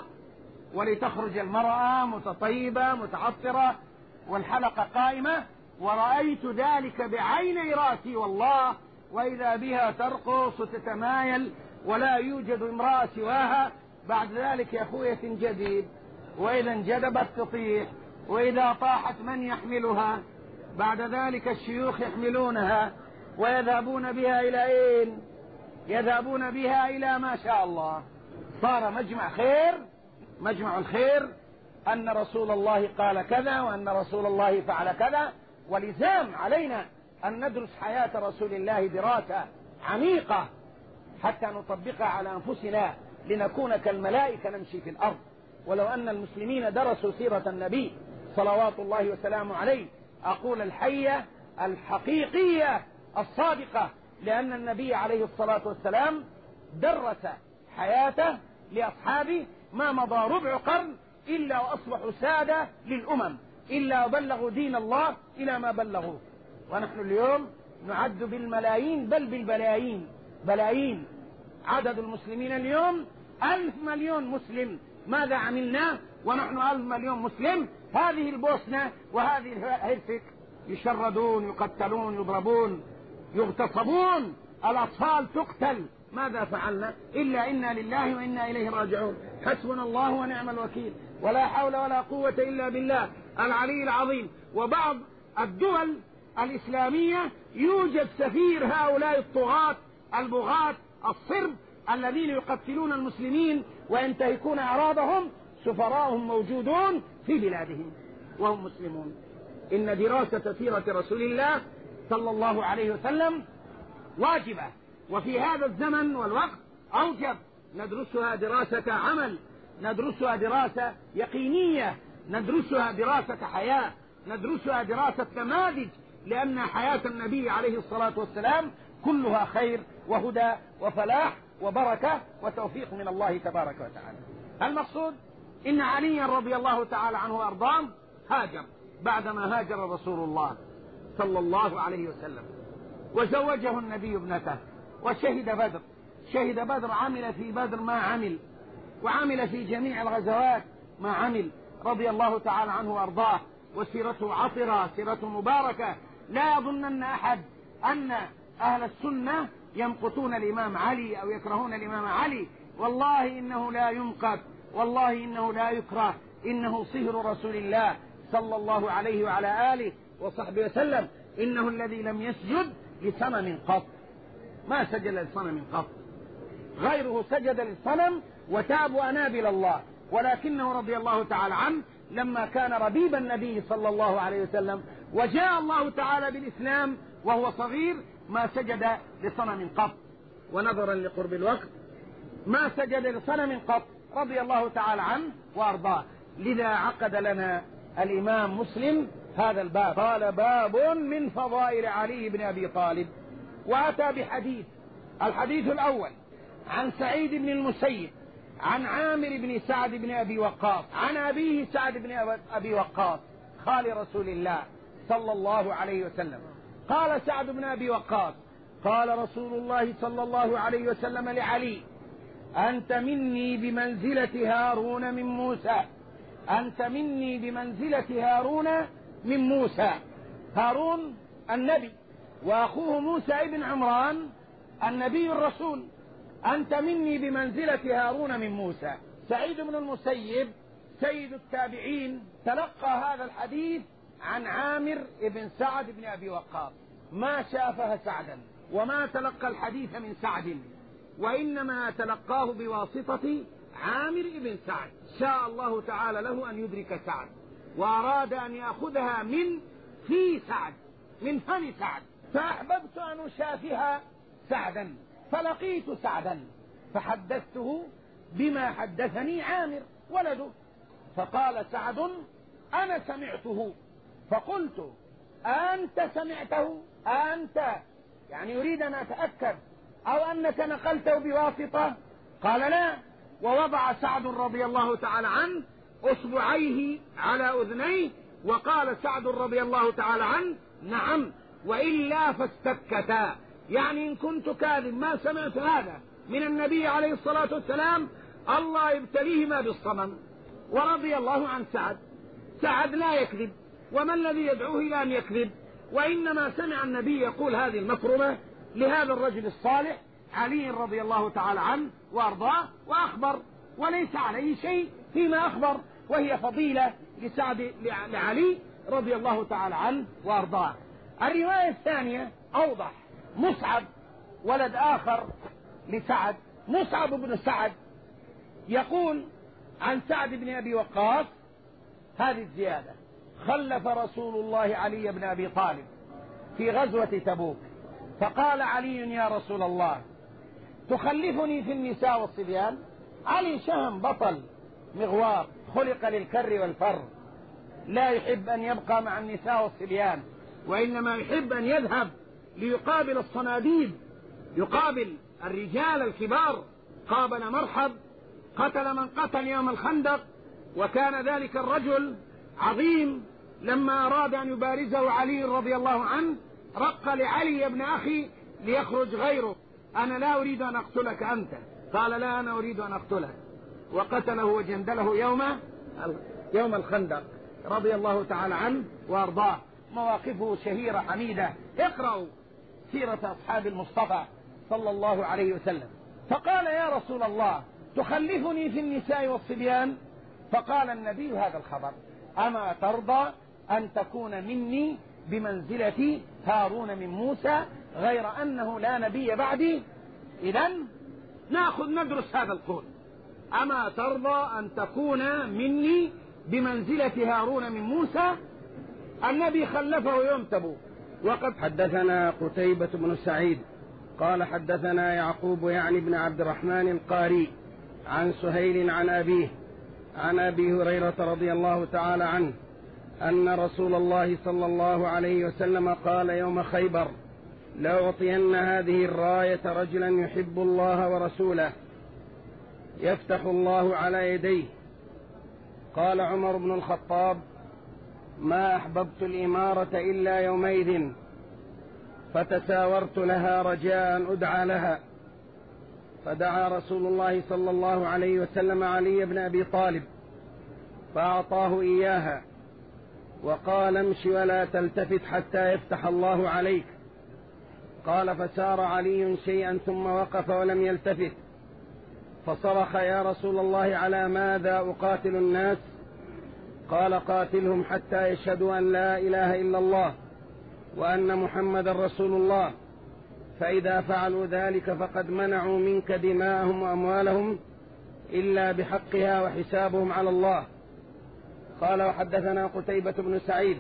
ولتخرج المرأة متطيبة متعطرة والحلقة قائمة، ورأيت ذلك بعيني راسي والله، وإذا بها ترقص وتتمايل ولا يوجد امرأة سواها. بعد ذلك يا أخوية تنجذب، وإذا انجذبت تطيح، وإذا طاحت من يحملها؟ بعد ذلك الشيوخ يحملونها ويذهبون بها إلى أين؟ يذهبون بها إلى ما شاء الله. صار مجمع خير، مجمع الخير أن رسول الله قال كذا، وأن رسول الله فعل كذا، ولزام علينا أن ندرس حياة رسول الله دراسة عميقة حتى نطبقها على أنفسنا لنكون كالملائكة نمشي في الأرض. ولو أن المسلمين درسوا سيرة النبي صلوات الله وسلامه عليه، أقول الحية الحقيقية الصادقة، لأن النبي عليه الصلاة والسلام درس حياته لأصحابه، ما مضى ربع قرن إلا وأصبحوا سادة للأمم، إلا وبلغوا دين الله إلى ما بلغوه. ونحن اليوم نعد بالملايين بل بالبلايين، بلايين. عدد المسلمين اليوم 1000 مليون مسلم. ماذا عملنا ونحن 1000 مليون مسلم؟ هذه البوسنة وهذه الهرسك يشردون، يقتلون، يضربون، يغتصبون، الأطفال تقتل. ماذا فعلنا؟ إلا إنا لله وإنا إليه راجعون. حسبنا الله ونعم الوكيل، ولا حول ولا قوة إلا بالله العلي العظيم. وبعض الدول الإسلامية يوجد سفير هؤلاء الطغاة البغاة الصرب الذين يقتلون المسلمين وينتهكون أعراضهم، سفراءهم موجودون في بلادهم وهم مسلمون. إن دراسة سيرة رسول الله صلى الله عليه وسلم واجبة، وفي هذا الزمن والوقت أوجب. ندرسها دراسة عمل، ندرسها دراسة يقينية، ندرسها دراسة حياة، ندرسها دراسة نماذج، لأن حياة النبي عليه الصلاة والسلام كلها خير وهدى وفلاح وبركة وتوفيق من الله تبارك وتعالى. المقصود إن عليا رضي الله تعالى عنه وأرضاه هاجر بعدما هاجر رسول الله صلى الله عليه وسلم، وزوجه النبي ابنته، وشهد بدر. شهد بدر، عمل في بدر ما عمل، وعمل في جميع الغزوات ما عمل رضي الله تعالى عنه وأرضاه، وسيرته عطرة، سيرته مباركة. لا يظنن أحد أن أهل السنة يمقتون الإمام علي أو يكرهون الإمام علي. والله إنه لا ينقت، والله إنه لا يكره، إنه صهر رسول الله صلى الله عليه وعلى آله وصحبه وسلم. إنه الذي لم يسجد لصنم قط، ما سجد لصنم قط، غيره سجد للصنم وتاب وأناب إلى الله. ولكنه رضي الله تعالى عنه لما كان ربيب النبي صلى الله عليه وسلم وجاء الله تعالى بالإسلام وهو صغير ما سجد لصنم قط. ونظرا لقرب الوقت ما سجد لصنم قط رضي الله تعالى عنه وأرضاه. لذا عقد لنا الإمام مسلم هذا الباب، قال باب من فضائل علي بن أبي طالب، وأتى بحديث. الحديث الأول عن سعيد بن المسيب عن عامر بن سعد بن أبي وقاص عن أبيه سعد بن أبي وقاص خال رسول الله صلى الله عليه وسلم. قال سعد بن أبي وقاص قال رسول الله صلى الله عليه وسلم لعلي: أنت مني بمنزلة هارون من موسى، أنت مني بمنزلة هارون من موسى. هارون النبي، وأخوه موسى ابن عمران النبي الرسول. أنت مني بمنزلة هارون من موسى. سعيد بن المسيب سيد التابعين تلقى هذا الحديث عن عامر بن سعد بن أبي وقاص، ما شافه سعدا وما تلقى الحديث من سعد، وإنما تلقاه بواسطة عامر بن سعد. شاء الله تعالى له أن يدرك سعد، وأراد أن يأخذها من في سعد، من فم سعد. فأحببت أن أشافها سعدا، فلقيت سعدا فحدثته بما حدثني عامر ولده. فقال سعد: أنا سمعته. فقلت: أنت سمعته؟ أنت يعني يريد أن أتأكد أو أنك نقلته بواسطة؟ قال: لا. ووضع سعد رضي الله تعالى عنه أصبعيه على أذنيه، وقال سعد رضي الله تعالى عنه: نعم، وإلا فاستكتا، يعني إن كنت كاذب ما سمعت هذا من النبي عليه الصلاة والسلام الله يبتليهما بالصمم. ورضي الله عن سعد. سعد لا يكذب، وما الذي يدعوه إلى أن يكذب؟ وإنما سمع النبي يقول هذه المكرمة لهذا الرجل الصالح علي رضي الله تعالى عنه وأرضاه، وأخبر، وليس عليه شيء فيما أخبر، وهي فضيلة لسعد لعلي رضي الله تعالى عنه وأرضاه. الرواية الثانية أوضح. مصعب ولد آخر لسعد، مصعب بن سعد، يقول عن سعد بن أبي وقاص هذه الزيادة: خلف رسول الله علي بن أبي طالب في غزوة تبوك، فقال علي: يا رسول الله، تخلفني في النساء والصبيان؟ علي شهم بطل مغوار، خلق للكر والفر، لا يحب أن يبقى مع النساء والصبيان، وإنما يحب أن يذهب ليقابل الصناديد، يقابل الرجال الكبار. قابل مرحب، قتل من قتل يوم الخندق، وكان ذلك الرجل عظيم. لما أراد أن يبارزه علي رضي الله عنه رق لعلي ابن أخي ليخرج غيره: أنا لا أريد أن أقتلك أنت. قال: لا، أنا أريد أن أقتلك. وقتله وجندله يوم الخندق رضي الله تعالى عنه وأرضاه. مواقفه شهيرة حميدة، اقرأوا سيرة أصحاب المصطفى صلى الله عليه وسلم. فقال: يا رسول الله، تخلفني في النساء والصبيان؟ فقال النبي هذا الخبر: أما ترضى أن تكون مني بمنزلة هارون من موسى، غير أنه لا نبي بعدي؟ إذن ندرس هذا القول: أما ترضى أن تكون مني بمنزلة هارون من موسى؟ النبي خلفه يوم تبوك. وقد حدثنا قتيبة بن سعيد قال حدثنا يعقوب يعني بن عبد الرحمن القاري عن سهيل عن أبيه عن أبي هريرة رضي الله تعالى عنه أن رسول الله صلى الله عليه وسلم قال يوم خيبر: لأعطين هذه الراية رجلا يحب الله ورسوله يفتح الله على يديه. قال عمر بن الخطاب: ما أحببت الإمارة إلا يومئذ، فتساورت لها رجاء أن أدعى لها، فدعا رسول الله صلى الله عليه وسلم علي بن أبي طالب فأعطاه إياها، وقال: امش ولا تلتفت حتى يفتح الله عليك. قال: فسار علي شيئا ثم وقف ولم يلتفت، فصرخ: يا رسول الله، على ماذا أقاتل الناس؟ قال: قاتلهم حتى يشهدوا أن لا إله إلا الله وأن محمد رسول الله، فإذا فعلوا ذلك فقد منعوا منك دماءهم وأموالهم إلا بحقها وحسابهم على الله. قال: وحدثنا قتيبة بن سعيد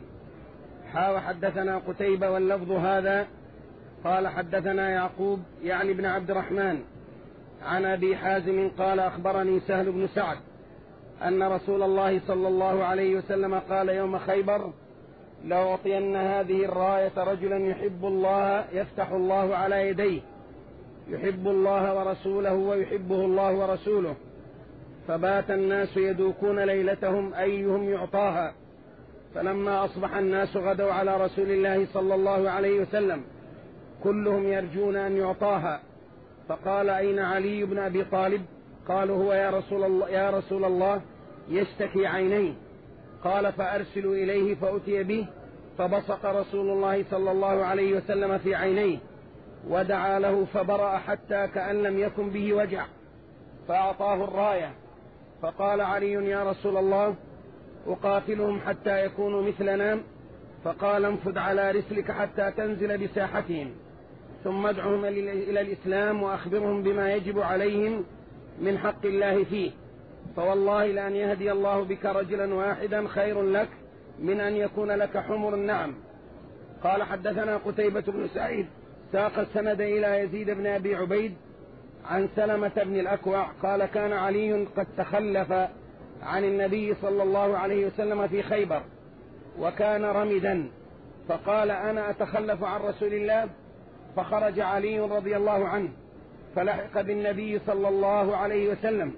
وحدثنا قتيبة واللفظ هذا. قال: حدثنا يعقوب يعني بن عبد الرحمن عن أبي حازم قال: أخبرني سهل بن سعد أن رسول الله صلى الله عليه وسلم قال يوم خيبر: لأعطين هذه الراية رجلا يحب الله يفتح الله على يديه، يحب الله ورسوله ويحبه الله ورسوله. فبات الناس يدوكون ليلتهم أيهم يعطاها، فلما أصبح الناس غدوا على رسول الله صلى الله عليه وسلم كلهم يرجون أن يعطاها. فقال: أين علي بن أبي طالب؟ قالوا: هو يا رسول الله يشتكي عينيه. قال: فأرسلوا إليه فأتي به، فبصق رسول الله صلى الله عليه وسلم في عينيه ودعا له فبرأ حتى كأن لم يكن به وجع، فأعطاه الراية. فقال علي: يا رسول الله، أقاتلهم حتى يكونوا مثلنا؟ فقال: انفذ على رسلك حتى تنزل بساحتهم، ثم ادعهم إلى الإسلام وأخبرهم بما يجب عليهم من حق الله فيه، فوالله لأن يهدي الله بك رجلا واحدا خير لك من أن يكون لك حمر النعم. قال: حدثنا قتيبة بن سعيد ساق السند إلى يزيد بن أبي عبيد عن سلمة بن الأكوع قال: كان علي قد تخلف عن النبي صلى الله عليه وسلم في خيبر وكان رمدا، فقال: أنا أتخلف عن رسول الله. فخرج علي رضي الله عنه فلحق بالنبي صلى الله عليه وسلم،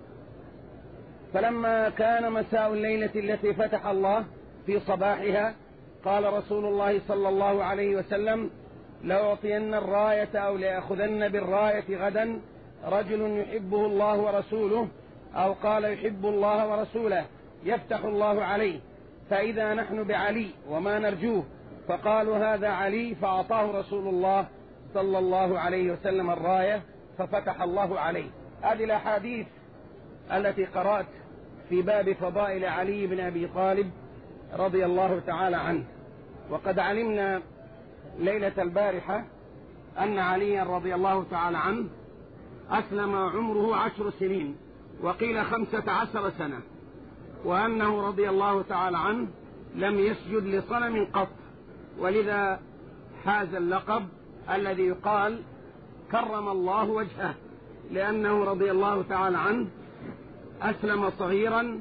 فلما كان مساء الليلة التي فتح الله في صباحها قال رسول الله صلى الله عليه وسلم: لأعطين الراية أو لأخذن بالراية غدا رجل يحبه الله ورسوله، أو قال: يحب الله ورسوله يفتح الله عليه، فإذا نحن بعلي وما نرجوه. فقالوا: هذا علي، فأعطاه رسول الله صلى الله عليه وسلم الراية ففتح الله عليه. هذه الأحاديث التي قرأت في باب فضائل علي بن أبي طالب رضي الله تعالى عنه. وقد علمنا ليلة البارحة أن علي رضي الله تعالى عنه أسلم عمره 10 سنين، وقيل 15 سنة، وأنه رضي الله تعالى عنه لم يسجد لصنم قط، ولذا حاز اللقب الذي يقال كرم الله وجهه، لأنه رضي الله تعالى عنه أسلم صغيرا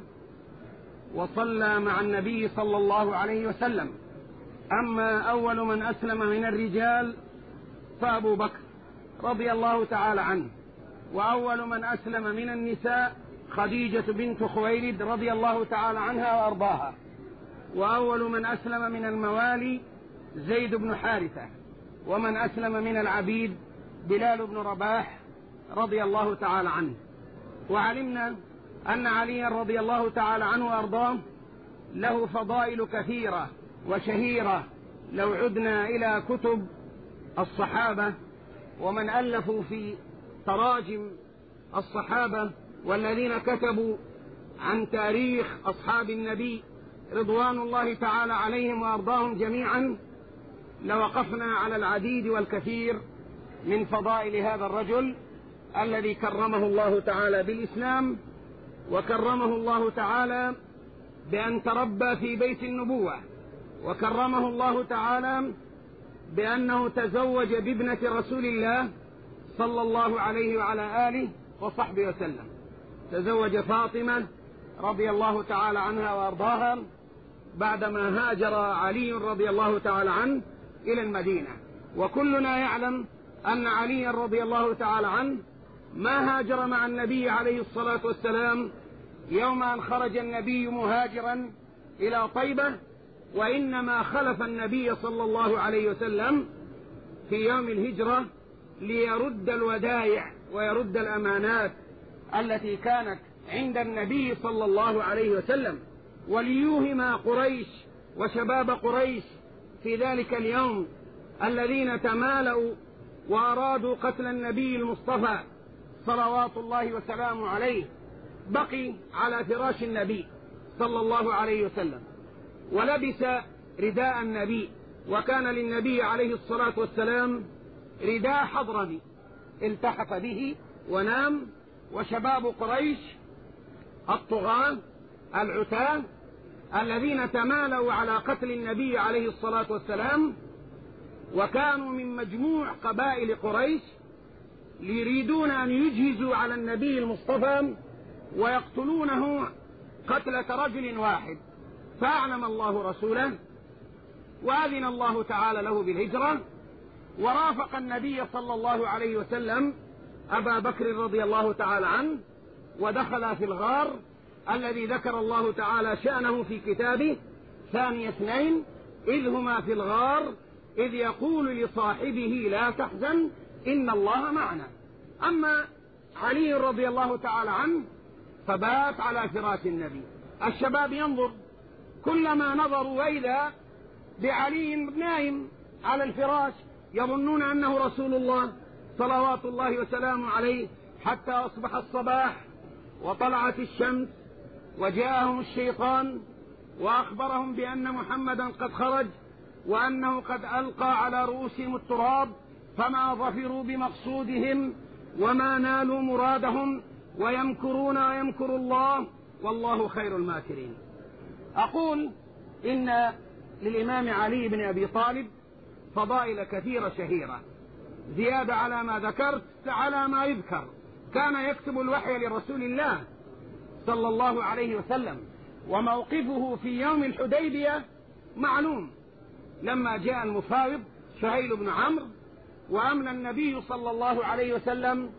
وصلى مع النبي صلى الله عليه وسلم. أما أول من أسلم من الرجال فأبو بكر رضي الله تعالى عنه، وأول من أسلم من النساء خديجة بنت خويلد رضي الله تعالى عنها وأرضاها، وأول من أسلم من الموالي زيد بن حارثة، ومن أسلم من العبيد بلال بن رباح رضي الله تعالى عنه. وعلمنا أن علي رضي الله تعالى عنه وأرضاه له فضائل كثيرة وشهيرة، لو عدنا إلى كتب الصحابة ومن ألفوا في تراجم الصحابة والذين كتبوا عن تاريخ أصحاب النبي رضوان الله تعالى عليهم وأرضاهم جميعا، لوقفنا على العديد والكثير من فضائل هذا الرجل الذي كرمه الله تعالى بالإسلام، وكرمه الله تعالى بأن تربى في بيت النبوة، وكرمه الله تعالى بأنه تزوج بابنة رسول الله صلى الله عليه وعلى آله وصحبه وسلم، تزوج فاطمة رضي الله تعالى عنها وأرضاها بعدما هاجر علي رضي الله تعالى عنه إلى المدينة. وكلنا يعلم أن علي رضي الله تعالى عنه ما هاجر مع النبي عليه الصلاة والسلام يوم أن خرج النبي مهاجرا إلى طيبة، وإنما خلف النبي صلى الله عليه وسلم في يوم الهجرة ليرد الودائع ويرد الأمانات التي كانت عند النبي صلى الله عليه وسلم، وليوهم قريش وشباب قريش في ذلك اليوم الذين تمالؤوا وأرادوا قتل النبي المصطفى صلوات الله وسلامه عليه، بقي على فراش النبي صلى الله عليه وسلم ولبس رداء النبي، وكان للنبي عليه الصلاة والسلام رداء حضرمي التحف به ونام. وشباب قريش الطغاة العتاة الذين تمالوا على قتل النبي عليه الصلاة والسلام، وكانوا من مجموع قبائل قريش، يريدون أن يجهزوا على النبي المصطفى ويقتلونه قتلة رجل واحد. فأعلم الله رسوله وأذن الله تعالى له بالهجرة، ورافق النبي صلى الله عليه وسلم أبا بكر رضي الله تعالى عنه، ودخل في الغار الذي ذكر الله تعالى شأنه في كتابه ثاني اثنين إذ هما في الغار إذ يقول لصاحبه لا تحزن إن الله معنا. أما علي رضي الله تعالى عنه فبات على فراش النبي. الشباب ينظر، كلما نظروا وإذا بعلي نايم على الفراش، يظنون أنه رسول الله صلوات الله وسلامه عليه، حتى أصبح الصباح وطلعت الشمس وجاءهم الشيطان وأخبرهم بأن محمدا قد خرج وأنه قد ألقى على رؤوسهم التراب، فما ظفروا بمقصودهم وما نالوا مرادهم، ويمكرون ويمكر الله والله خير الماكرين. أقول إن للإمام علي بن أبي طالب فضائل كثيرة شهيرة زيادة على ما ذكرت على ما يذكر. كان يكتب الوحي لرسول الله صلى الله عليه وسلم، وموقفه في يوم الحديبية معلوم. لما جاء المفاوض سهيل بن عمرو وأملى النبي صلى الله عليه وسلم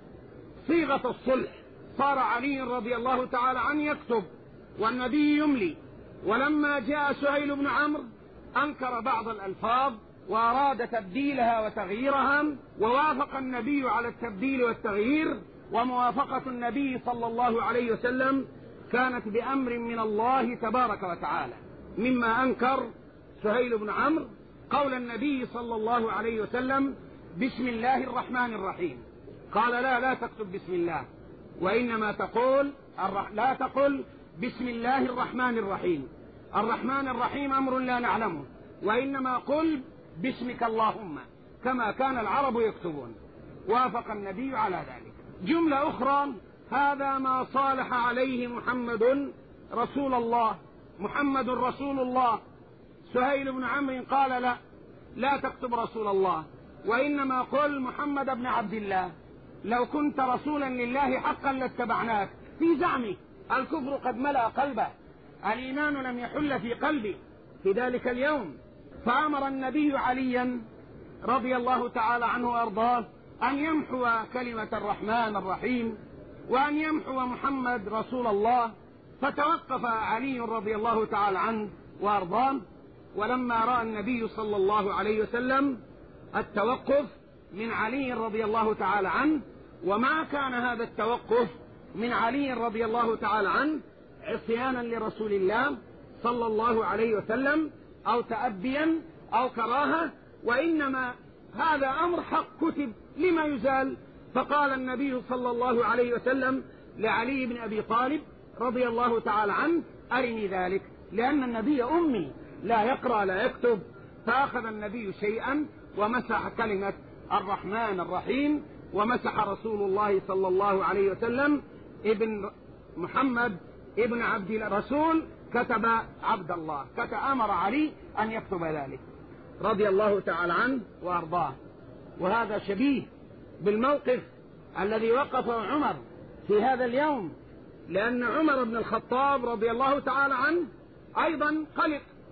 صيغة الصلح، صار علي رضي الله تعالى عنه يكتب والنبي يملي. ولما جاء سهيل بن عمرو أنكر بعض الألفاظ وأراد تبديلها وتغييرها، ووافق النبي على التبديل والتغيير. وموافقة النبي صلى الله عليه وسلم كانت بأمر من الله تبارك وتعالى. مما أنكر سهيل بن عمرو قول النبي صلى الله عليه وسلم بسم الله الرحمن الرحيم. قال لا تكتب بسم الله، وإنما تقول لا تقل بسم الله الرحمن الرحيم. الرحمن الرحيم أمر لا نعلمه، وإنما قل باسمك اللهم كما كان العرب يكتبون. وافق النبي على ذلك. جملة أخرى، هذا ما صالح عليه محمد رسول الله، محمد رسول الله. سهيل بن عمرو قال لا تكتب رسول الله، وإنما قل محمد بن عبد الله. لو كنت رسولا لله حقا لاتبعناك. في زعمه الكفر قد ملأ قلبه، الإيمان لم يحل في قلبه في ذلك اليوم. فأمر النبي عليا رضي الله تعالى عنه وأرضاه أن يمحو كلمة الرحمن الرحيم وأن يمحو محمد رسول الله. فتوقف علي رضي الله تعالى عنه وأرضاه، ولما رأى النبي صلى الله عليه وسلم التوقف من علي رضي الله تعالى عنه، وما كان هذا التوقف من علي رضي الله تعالى عنه عصيانا لرسول الله صلى الله عليه وسلم أو تأبيا أو كراهة، وإنما هذا أمر حق كتب لما يزال. فقال النبي صلى الله عليه وسلم لعلي بن أبي طالب رضي الله تعالى عنه أرني ذلك، لأن النبي أمي لا يقرأ لا يكتب. فأخذ النبي شيئا ومسح كلمة الرحمن الرحيم، ومسح رسول الله صلى الله عليه وسلم ابن محمد ابن عبد الرسول، كتب عبد الله. أمر علي أن يكتب ذلك رضي الله تعالى عنه وأرضاه. وهذا شبيه بالموقف الذي وقفه عمر في هذا اليوم، لأن عمر بن الخطاب رضي الله تعالى عنه أيضا قلق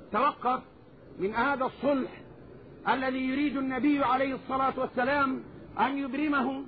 توقف من هذا الصلح الذي يريد النبي عليه الصلاة والسلام أن يبرمه،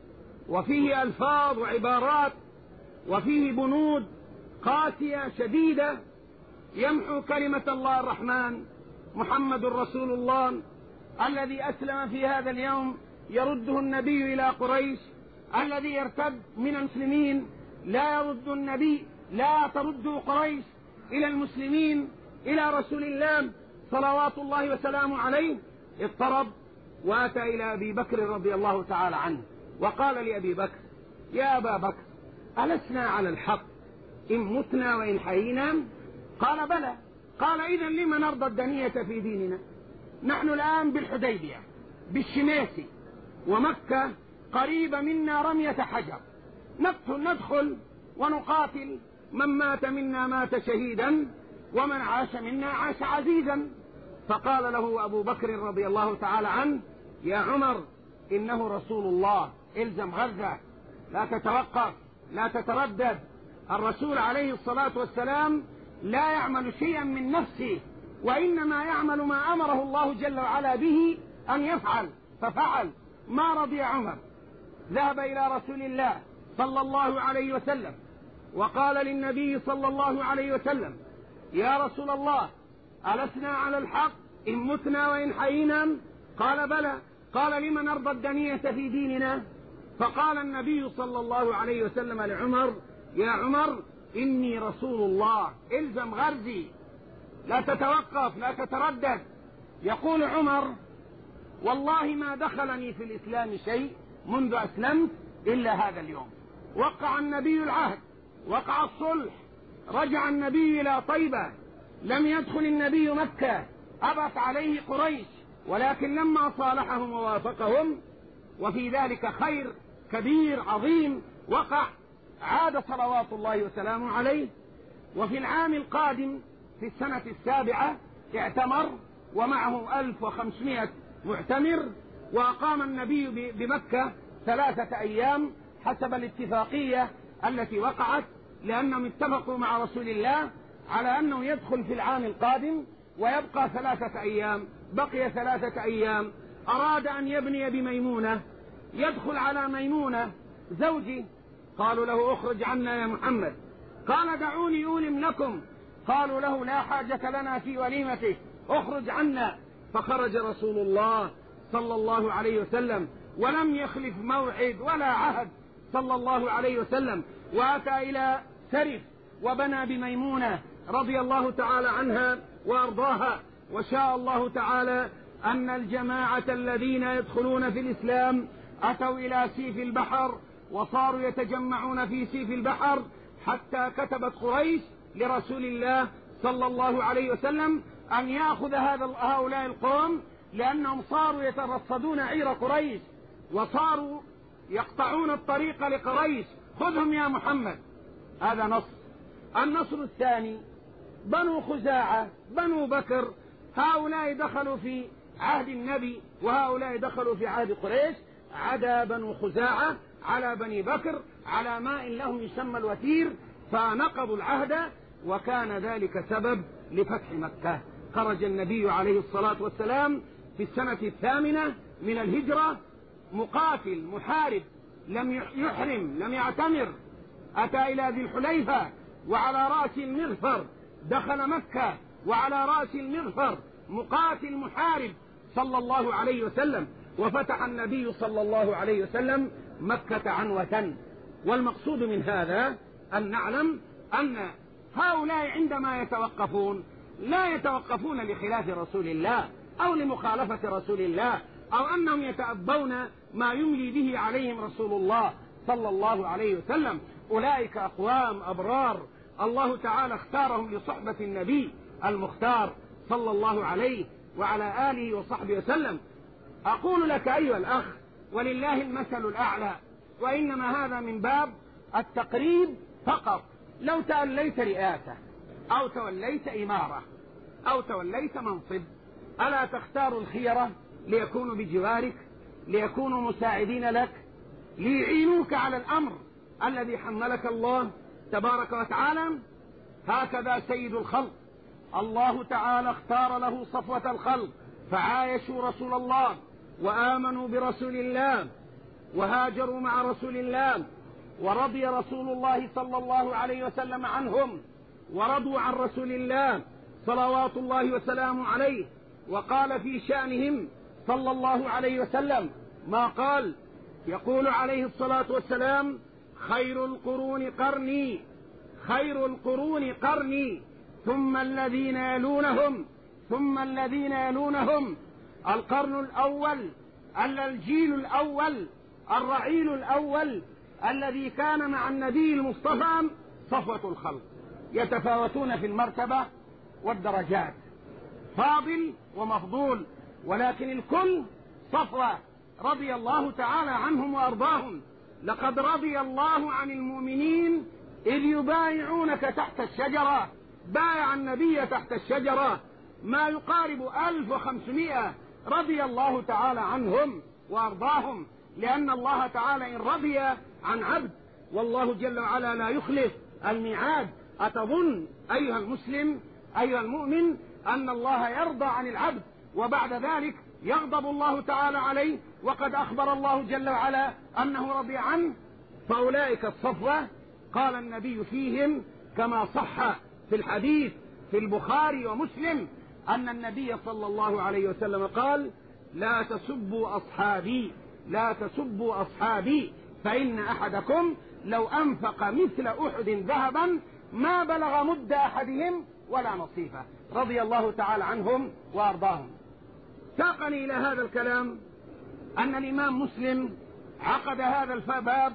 وفيه ألفاظ وعبارات وفيه بنود قاسية شديدة يمحو كلمة الله الرحمن محمد رسول الله الذي أسلم في هذا اليوم، يرده النبي إلى قريش. الذي يرتد من المسلمين لا يرد النبي، لا ترد قريش إلى المسلمين إلى رسول الله صلوات الله وسلامه عليه. اضطرب وأتى إلى أبي بكر رضي الله تعالى عنه وقال لأبي بكر: يا أبا بكر، ألسنا على الحق إن متنا وإن حيينا؟ قال: بلى. قال: إذن لما نرضى الدنية في ديننا؟ نحن الآن بالحديبية بالشماسي، ومكة قريبة منا رمية حجر، ندخل ونقاتل، من مات منا مات شهيدا ومن عاش منا عاش عزيزا. فقال له أبو بكر رضي الله تعالى عنه: يا عمر، إنه رسول الله، إلزم غزة، لا تتوقف، لا تتردد. الرسول عليه الصلاة والسلام لا يعمل شيئا من نفسه، وإنما يعمل ما أمره الله جل وعلا به أن يفعل، ففعل. ما رضي عمر، ذهب إلى رسول الله صلى الله عليه وسلم وقال للنبي صلى الله عليه وسلم: يا رسول الله، ألسنا على الحق إن متنا وإن حيينا؟ قال: بلى. قال: لما نرضى الدنية في ديننا؟ فقال النبي صلى الله عليه وسلم لعمر: يا عمر، إني رسول الله، إلزم غرزي، لا تتوقف، لا تتردد. يقول عمر: والله ما دخلني في الإسلام شيء منذ أسلمت إلا هذا اليوم. وقع النبي العهد، وقع الصلح، رجع النبي إلى طيبة، لم يدخل النبي مكة، أبت عليه قريش، ولكن لما صالحهم ووافقهم وفي ذلك خير كبير عظيم وقع، عاد صلوات الله وسلامه عليه. وفي العام القادم في السنة 7 اعتمر، ومعه 1500 معتمر، وأقام النبي بمكة 3 أيام حسب الاتفاقية التي وقعت، لأنهم اتفقوا مع رسول الله على أنه يدخل في العام القادم ويبقى 3 أيام. بقي 3 أيام، أراد أن يبني بميمونة، يدخل على ميمونة زوجي. قالوا له: اخرج عنا يا محمد. قال: دعوني أولم لكم. قالوا له: لا حاجة لنا في وليمته، اخرج عنا. فخرج رسول الله صلى الله عليه وسلم ولم يخلف موعد ولا عهد صلى الله عليه وسلم، وأتى إلى سرف وبنى بميمونة رضي الله تعالى عنها وأرضاها. وشاء الله تعالى أن الجماعة الذين يدخلون في الإسلام أتوا إلى سيف البحر وصاروا يتجمعون في سيف البحر، حتى كتبت قريش لرسول الله صلى الله عليه وسلم أن يأخذ هؤلاء القوم، لأنهم صاروا يترصدون عير قريش وصاروا يقطعون الطريق لقريش. خذهم يا محمد. هذا نص. النصر الثاني: بنو خزاعة، بنو بكر، هؤلاء دخلوا في عهد النبي وهؤلاء دخلوا في عهد قريش. عدا بنو خزاعة على بني بكر على ماء لهم يسمى الوتير، فنقضوا العهد، وكان ذلك سبب لفتح مكة. خرج النبي عليه الصلاة والسلام في السنة 8 من الهجرة مقاتل محارب، لم يحرم، لم يعتمر، أتى إلى ذي الحليفة وعلى رأس المغفر، دخل مكة وعلى رأس المغفر مقاتل محارب صلى الله عليه وسلم، وفتح النبي صلى الله عليه وسلم مكة عنوة. والمقصود من هذا أن نعلم أن هؤلاء عندما يتوقفون لا يتوقفون لخلاف رسول الله أو لمخالفة رسول الله أو أنهم يتأبون ما يملي به عليهم رسول الله صلى الله عليه وسلم. أولئك أقوام أبرار الله تعالى اختارهم لصحبة النبي المختار صلى الله عليه وعلى آله وصحبه وسلم. أقول لك أيها الأخ، ولله المثل الأعلى، وإنما هذا من باب التقريب فقط. لو توليت رئاسة أو توليت إمارة أو توليت منصب، ألا تختار الخيرة ليكونوا بجوارك، ليكونوا مساعدين لك، ليعينوك على الأمر الذي حملك الله تبارك وتعالى؟ هكذا سيد الخلق الله تعالى اختار له صفوة الخلق، فعايشوا رسول الله وآمنوا برسول الله وهاجروا مع رسول الله، ورضي رسول الله صلى الله عليه وسلم عنهم ورضوا عن رسول الله صلوات الله وسلامه عليه. وقال في شأنهم صلى الله عليه وسلم ما قال، يقول عليه الصلاة والسلام: خير القرون قرني، خير القرون قرني، ثم الذين يلونهم، ثم الذين يلونهم. القرن الأول، الجيل الأول، الرعيل الأول الذي كان مع النبي المصطفى صفوة الخلق، يتفاوتون في المرتبة والدرجات، فاضل ومفضول، ولكن الكل صفوة رضي الله تعالى عنهم وأرضاهم. لقد رضي الله عن المؤمنين إذ يبايعونك تحت الشجرة، بايع النبي تحت الشجرة ما يقارب 1500، رضي الله تعالى عنهم وأرضاهم، لأن الله تعالى إن رضي عن عبد والله جل وعلا لا يخلف الميعاد. أتظن أيها المسلم أيها المؤمن أن الله يرضى عن العبد وبعد ذلك يغضب الله تعالى عليه، وقد أخبر الله جل وعلا أنه رضي عنه؟ فأولئك الصفوة قال النبي فيهم كما صح في الحديث في البخاري ومسلم أن النبي صلى الله عليه وسلم قال: لا تسبوا أصحابي، لا تسبوا أصحابي، فإن أحدكم لو أنفق مثل أحد ذهبا ما بلغ مد أحدهم ولا نصيفه، رضي الله تعالى عنهم وأرضاهم. ساقني إلى هذا الكلام أن الإمام مسلم عقد هذا الباب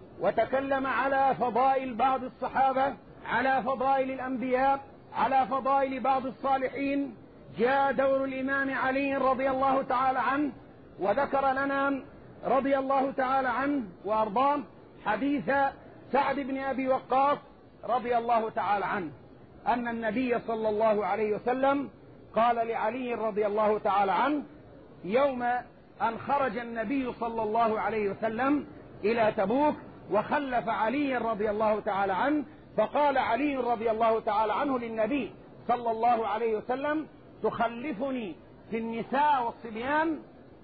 وتكلم على فضائل بعض الصحابة، على فضائل الأنبياء، على فضائل بعض الصالحين. جاء دور الإمام علي رضي الله تعالى عنه وذكر لنا رضي الله تعالى عنه وأرضاه حديث سعد بن أبي وقاص رضي الله تعالى عنه أن النبي صلى الله عليه وسلم قال لعلي رضي الله تعالى عنه يوم أن خرج النبي صلى الله عليه وسلم إلى تبوك وخلف علي رضي الله تعالى عنه، فقال علي رضي الله تعالى عنه للنبي صلى الله عليه وسلم: تخلفني في النساء والصبيان؟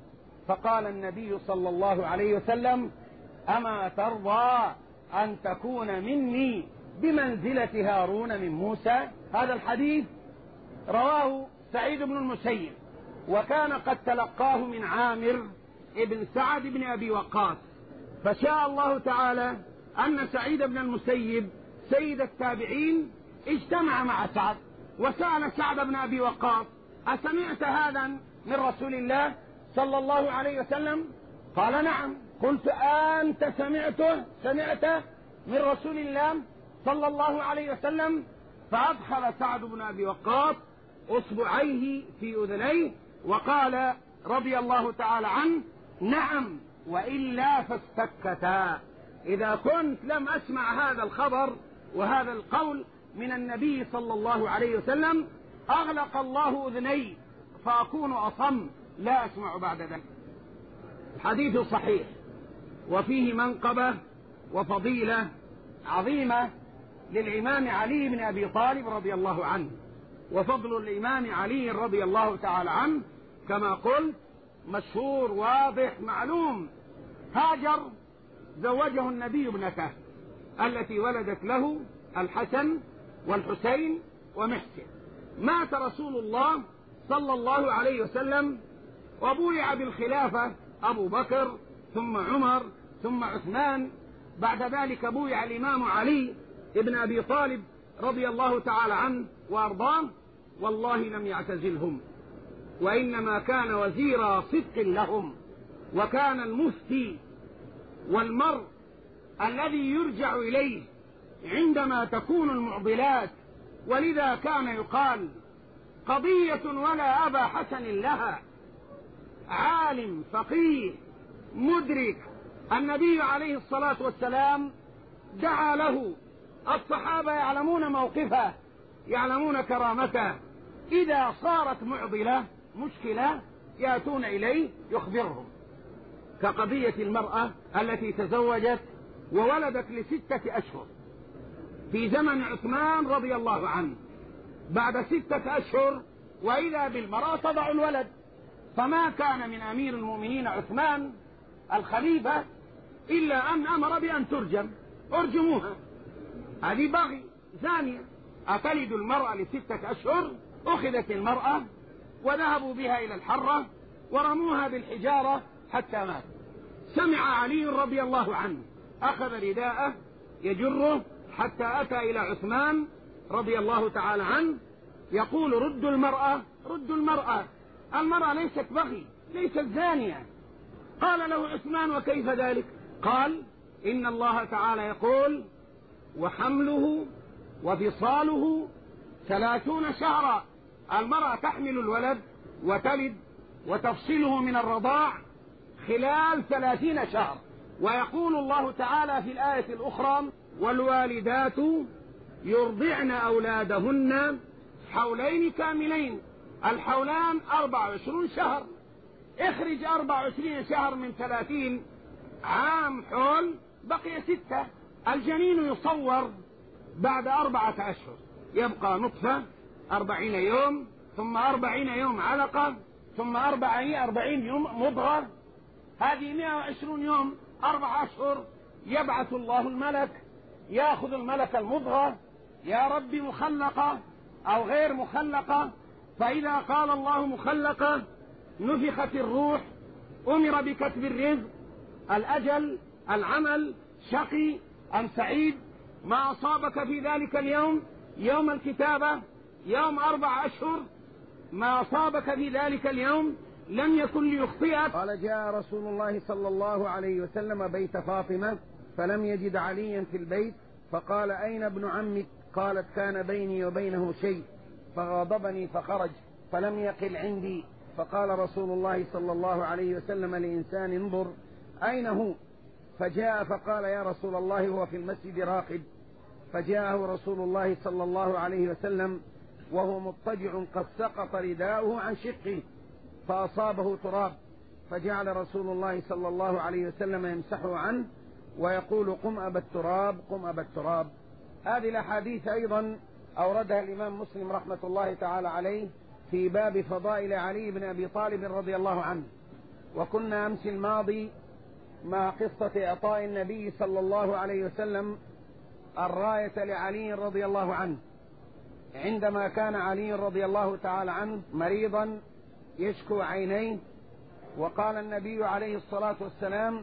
فقال النبي صلى الله عليه وسلم: أما ترضى أن تكون مني بمنزلة هارون من موسى؟ هذا الحديث رواه سعيد بن المسيب، وكان قد تلقاه من عامر ابن سعد بن أبي وقاص. فشاء الله تعالى أن سعيد بن المسيب سيد التابعين اجتمع مع سعد وسأل سعد بن أبي وقاص: أسمعت هذا من رسول الله صلى الله عليه وسلم؟ قال: نعم. قلت: أنت سمعت من رسول الله صلى الله عليه وسلم؟ فأدخل سعد بن أبي وقاص أصبعيه في أذنيه وقال رضي الله تعالى عنه: نعم وإلا فاستكتا. إذا كنت لم أسمع هذا الخبر وهذا القول من النبي صلى الله عليه وسلم أغلق الله أذني فأكون أصم لا أسمع بعد ذلك. الحديث صحيح وفيه منقبة وفضيلة عظيمة للإمام علي بن أبي طالب رضي الله عنه، وفضل الإمام علي رضي الله تعالى عنه كما قلت مشهور واضح معلوم. هاجر زوجه النبي ابنته التي ولدت له الحسن والحسين ومحسن. مات رسول الله صلى الله عليه وسلم وبويع بالخلافة أبو بكر ثم عمر ثم عثمان، بعد ذلك بويع الإمام علي ابن أبي طالب رضي الله تعالى عنه وأرضاه، والله لم يعتزلهم وإنما كان وزير صدق لهم، وكان المفتي والمرء الذي يرجع إليه عندما تكون المعضلات. ولذا كان يقال: قضية ولا أبا حسن لها، عالم فقيه مدرك. النبي عليه الصلاة والسلام دعا له، الصحابة يعلمون موقفه يعلمون كرامته، إذا صارت معضلة مشكلة يأتون إليه يخبرهم، كقضية المرأة التي تزوجت وولدت ل6 أشهر في زمن عثمان رضي الله عنه، بعد 6 أشهر وإذا بالمرأة تضع الولد. فما كان من أمير المؤمنين عثمان الخليفة إلا أن أمر بأن ترجم. ارجموها، هذه بغي زانية. أتلد المرأة ل6 أشهر، أخذت المرأة وذهبوا بها إلى الحرة ورموها بالحجارة حتى مات. سمع علي رضي الله عنه، أخذ رداءه يجره حتى أتى إلى عثمان رضي الله تعالى عنه يقول: ردوا المرأة، ردوا المرأة، المرأة ليست بغي، ليست زانية. قال له عثمان: وكيف ذلك؟ قال: إن الله تعالى يقول: وحمله وفصاله 30 شهرا. المرأة تحمل الولد وتلد وتفصله من الرضاع خلال 30 شهر. ويقول الله تعالى في الآية الأخرى: والوالدات يرضعن أولادهن حولين كاملين. الحولان 24 شهر. اخرج 24 شهر من 30 عام حول، بقي 6. الجنين يصور بعد 4 أشهر، يبقى نطفة 40 يوم، ثم 40 يوم علقة، ثم 40 يوم مضغة، هذه 120 يوم، 4 أشهر. يبعث الله الملك، يأخذ الملك المضغة، يا رب مخلقة أو غير مخلقة. فإذا قال الله مخلقة نفخت الروح، أمر بكتب الرزق، الأجل، العمل، شقي أم سعيد. ما أصابك في ذلك اليوم، يوم الكتابة، يوم 4 أشهر، ما أصابك في ذلك اليوم لم يكن ليخطئك. قال: جاء رسول الله صلى الله عليه وسلم بيت فاطمة فلم يجد عليا في البيت، فقال: أين ابن عمك؟ قالت: كان بيني وبينه شيء فغاضبني فخرج فلم يقل عندي. فقال رسول الله صلى الله عليه وسلم لإنسان: انظر أين هو؟ فجاء فقال: يا رسول الله هو في المسجد راقد. فجاءه رسول الله صلى الله عليه وسلم وهو مضطجع قد سقط رداؤه عن شقه فأصابه تراب، فجعل رسول الله صلى الله عليه وسلم يمسحه عنه ويقول: قم أبا التراب، قم أبا التراب. هذه الأحاديث أيضا أوردها الإمام مسلم رحمة الله تعالى عليه في باب فضائل علي بن أبي طالب رضي الله عنه. وكنا أمس الماضي مع قصة إعطاء النبي صلى الله عليه وسلم الراية لعلي رضي الله عنه، عندما كان علي رضي الله تعالى عنه مريضا يشكو عينيه، وقال النبي عليه الصلاة والسلام: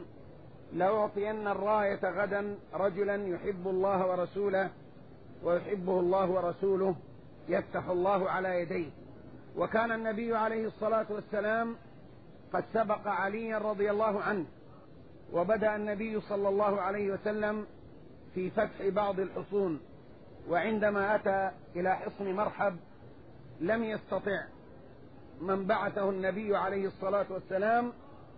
لأعطين الراية غدا رجلا يحب الله ورسوله ويحبه الله ورسوله يفتح الله على يديه. وكان النبي عليه الصلاة والسلام قد سبق عليا رضي الله عنه، وبدأ النبي صلى الله عليه وسلم في فتح بعض الحصون، وعندما أتى إلى حصن مرحب لم يستطع من بعثه النبي عليه الصلاة والسلام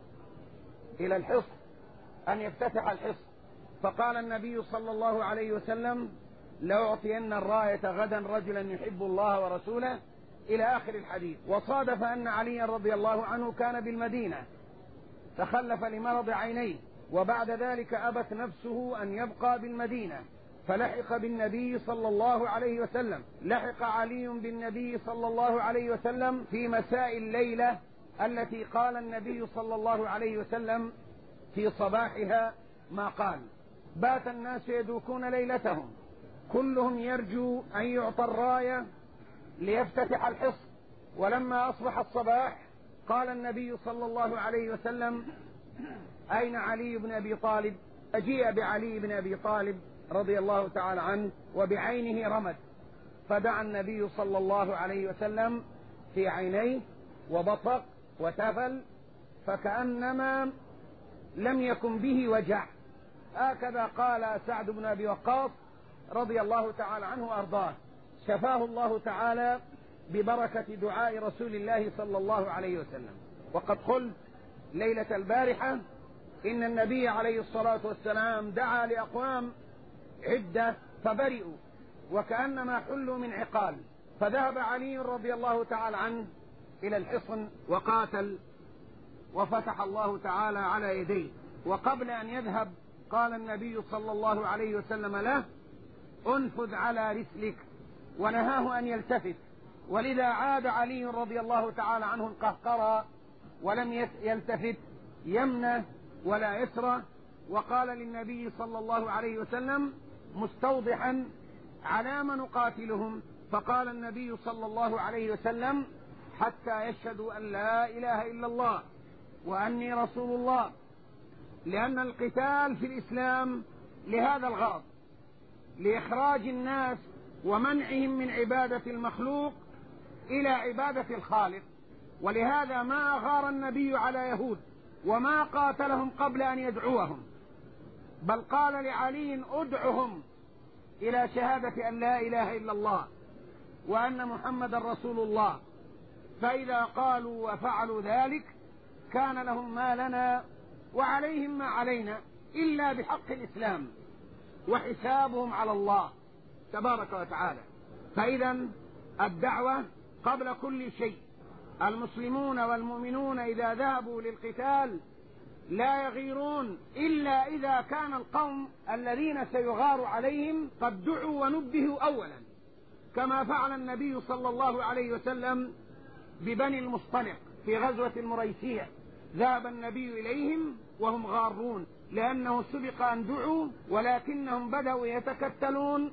إلى الحصن أن يفتتح الحصن، فقال النبي صلى الله عليه وسلم: لأعطين الراية غدا رجلا يحب الله ورسوله إلى آخر الحديث. وصادف أن علي رضي الله عنه كان بالمدينة، تخلف لمرض عينيه، وبعد ذلك أبت نفسه أن يبقى بالمدينة، فلحق بالنبي صلى الله عليه وسلم. لحق علي بالنبي صلى الله عليه وسلم في مساء الليلة التي قال النبي صلى الله عليه وسلم في صباحها ما قال: بات الناس يدوكون ليلتهم، كلهم يرجو أن يعطى الراية ليفتتح الحصن. ولما أصبح الصباح قال النبي صلى الله عليه وسلم: أين علي بن أبي طالب؟ أجيء بعلي بن أبي طالب رضي الله تعالى عنه وبعينه رمد، فدعا النبي صلى الله عليه وسلم في عينيه وبصق وتفل فكأنما لم يكن به وجع. هكذا قال سعد بن أبي وقاص رضي الله تعالى عنه وأرضاه، شفاه الله تعالى ببركة دعاء رسول الله صلى الله عليه وسلم. وقد قلت ليلة البارحة إن النبي عليه الصلاة والسلام دعا لأقوام عدة فبرئوا وكأنما حلوا من عقال، فذهب علي رضي الله تعالى عنه إلى الحصن وقاتل وفتح الله تعالى على يديه. وقبل أن يذهب قال النبي صلى الله عليه وسلم له: انفذ على رسلك ونهاه أن يلتفت، ولذا عاد علي رضي الله تعالى عنه القهقرى ولم يلتفت يمنه ولا يسره، وقال للنبي صلى الله عليه وسلم مستوضحا على ما نقاتلهم، فقال النبي صلى الله عليه وسلم حتى يشهدوا أن لا إله إلا الله وأني رسول الله، لأن القتال في الإسلام لهذا الغرض، لإخراج الناس ومنعهم من عبادة المخلوق إلى عبادة الخالق. ولهذا ما أغار النبي على يهود وما قاتلهم قبل أن يدعوهم، بل قال لعلي ادعهم إلى شهادة أن لا إله إلا الله وأن محمد رسول الله، فإذا قالوا وفعلوا ذلك كان لهم ما لنا وعليهم ما علينا إلا بحق الإسلام، وحسابهم على الله تبارك وتعالى. فإذا الدعوة قبل كل شيء. المسلمون والمؤمنون إذا ذهبوا للقتال لا يغيرون إلا إذا كان القوم الذين سيغار عليهم قد دعوا ونبهوا أولا، كما فعل النبي صلى الله عليه وسلم ببني المصطلق في غزوة المريسيع. ذهب النبي إليهم وهم غارون، لأنه سبق أن دعوا ولكنهم بدأوا يتكتلون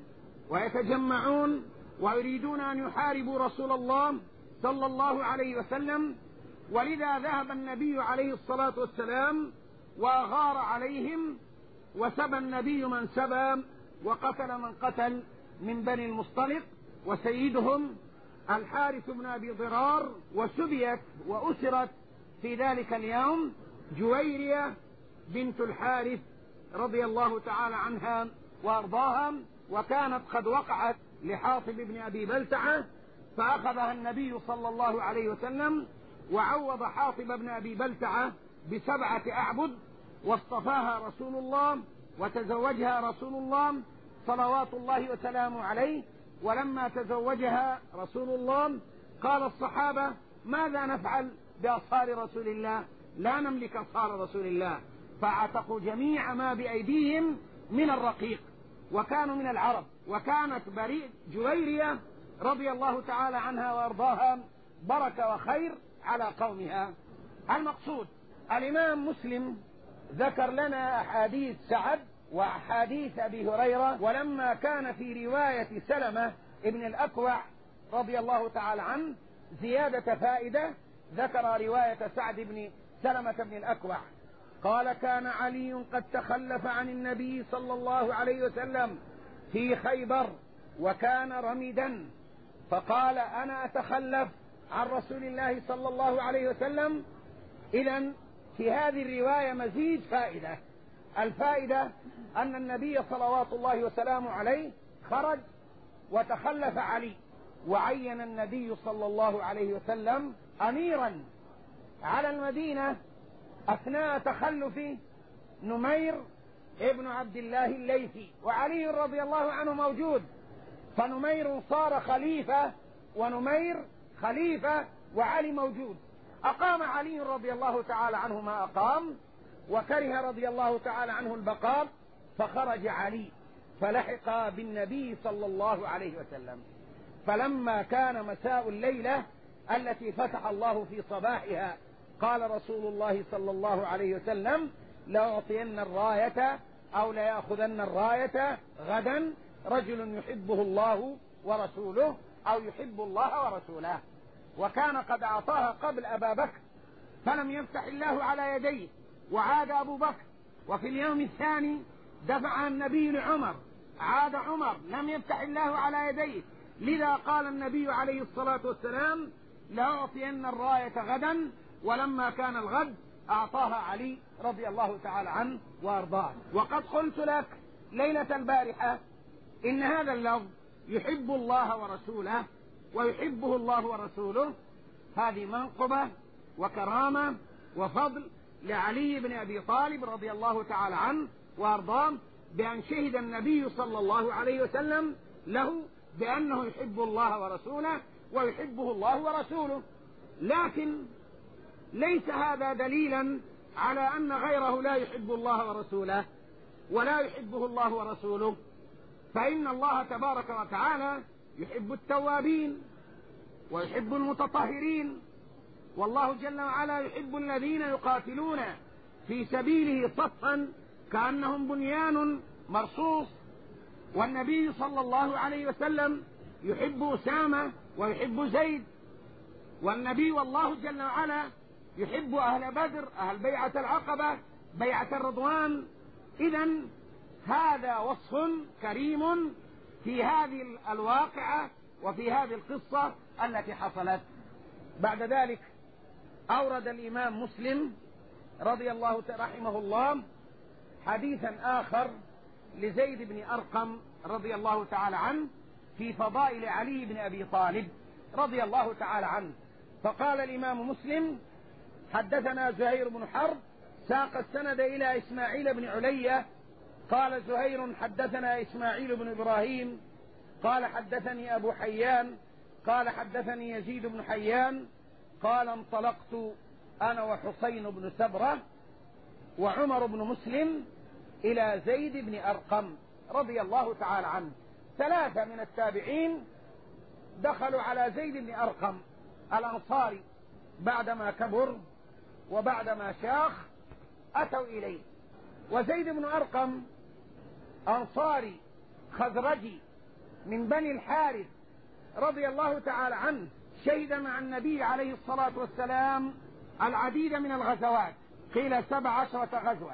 ويتجمعون ويريدون أن يحاربوا رسول الله صلى الله عليه وسلم، ولذا ذهب النبي عليه الصلاة والسلام وغار عليهم، وسبى النبي من سبى وقتل من قتل من بني المصطلق، وسيدهم الحارث بن أبي ضرار، وسبيت وأسرت في ذلك اليوم جويرية بنت الحارث رضي الله تعالى عنها وأرضاها، وكانت قد وقعت لحاطب بن أبي بلتعة، فأخذها النبي صلى الله عليه وسلم وعوض حاطب بن أبي بلتعة ب7 أعبد، واصطفاها رسول الله وتزوجها رسول الله صلوات الله وسلامه عليه. ولما تزوجها رسول الله قال الصحابة ماذا نفعل بأصهار رسول الله؟ لا نملك أصهار رسول الله، فاعتقوا جميع ما بأيديهم من الرقيق، وكانوا من العرب. وكانت جويرية رضي الله تعالى عنها وأرضاها بركة وخير على قومها. المقصود الإمام مسلم ذكر لنا أحاديث سعد وأحاديث أبي هريرة، ولما كان في رواية سلمة ابن الأكوع رضي الله تعالى عنه زيادة فائدة، ذكر رواية سعد بن سلمة بن الأكوع قال كان علي قد تخلف عن النبي صلى الله عليه وسلم في خيبر وكان رمدا، فقال أنا أتخلف عن رسول الله صلى الله عليه وسلم. إذن في هذه الرواية مزيد فائدة. الفائدة أن النبي صلوات الله وسلامه عليه خرج وتخلف علي، وعين النبي صلى الله عليه وسلم أميرا على المدينة أثناء تخلف نمير ابن عبد الله الليثي، وعلي رضي الله عنه موجود، فنمير صار خليفة ونمير خليفة وعلي موجود. أقام علي رضي الله تعالى عنه ما أقام، وكره رضي الله تعالى عنه البقاء، فخرج علي فلحق بالنبي صلى الله عليه وسلم. فلما كان مساء الليلة التي فتح الله في صباحها قال رسول الله صلى الله عليه وسلم لأعطين الراية أو ليأخذن الراية غدا رجل يحبه الله ورسوله أو يحب الله ورسوله. وكان قد أعطاها قبل أبا بكر فلم يفتح الله على يديه، وعاد أبو بكر، وفي اليوم الثاني دفع النبي لعمر، عاد عمر، لم يفتح الله على يديه. لذا قال النبي عليه الصلاة والسلام لأعطين الراية غدا، ولما كان الغد أعطاها علي رضي الله تعالى عنه وأرضاه. وقد قلت لك ليلة البارحة إن هذا اللفظ يحب الله ورسوله ويحبه الله ورسوله، هذه منقبة وكرامة وفضل لعلي بن أبي طالب رضي الله تعالى عنه وأرضاه، بأن شهد النبي صلى الله عليه وسلم له بأنه يحب الله ورسوله ويحبه الله ورسوله. لكن ليس هذا دليلا على أن غيره لا يحب الله ورسوله ولا يحبه الله ورسوله، فإن الله تبارك وتعالى يحب التوابين ويحب المتطهرين، والله جل وعلا يحب الذين يقاتلون في سبيله صفا كأنهم بنيان مرصوص. والنبي صلى الله عليه وسلم يحب أسامة ويحب زيد، والنبي والله جل وعلا يحب أهل بدر، أهل بيعة العقبة، بيعة الرضوان. إذن هذا وصف كريم في هذه الواقعة وفي هذه القصة التي حصلت. بعد ذلك أورد الإمام مسلم رضي الله رحمه الله حديثا آخر لزيد بن أرقم رضي الله تعالى عنه في فضائل علي بن أبي طالب رضي الله تعالى عنه. فقال الإمام مسلم: حدثنا زهير بن حرب، ساق السند إلى إسماعيل بن علية قال زهير: حدثنا إسماعيل بن إبراهيم قال: حدثني أبو حيان قال: حدثني يزيد بن حيان قال: انطلقت أنا وحسين بن سبرة وعمر بن مسلم إلى زيد بن أرقم رضي الله تعالى عنه. ثلاثة من التابعين دخلوا على زيد بن أرقم الأنصاري بعدما كبر وبعدما شاخ، أتوا إليه. وزيد بن أرقم أنصاري خزرجي من بني الحارث رضي الله تعالى عنه، شهد مع النبي عليه الصلاة والسلام العديد من الغزوات، قيل 17 غزوة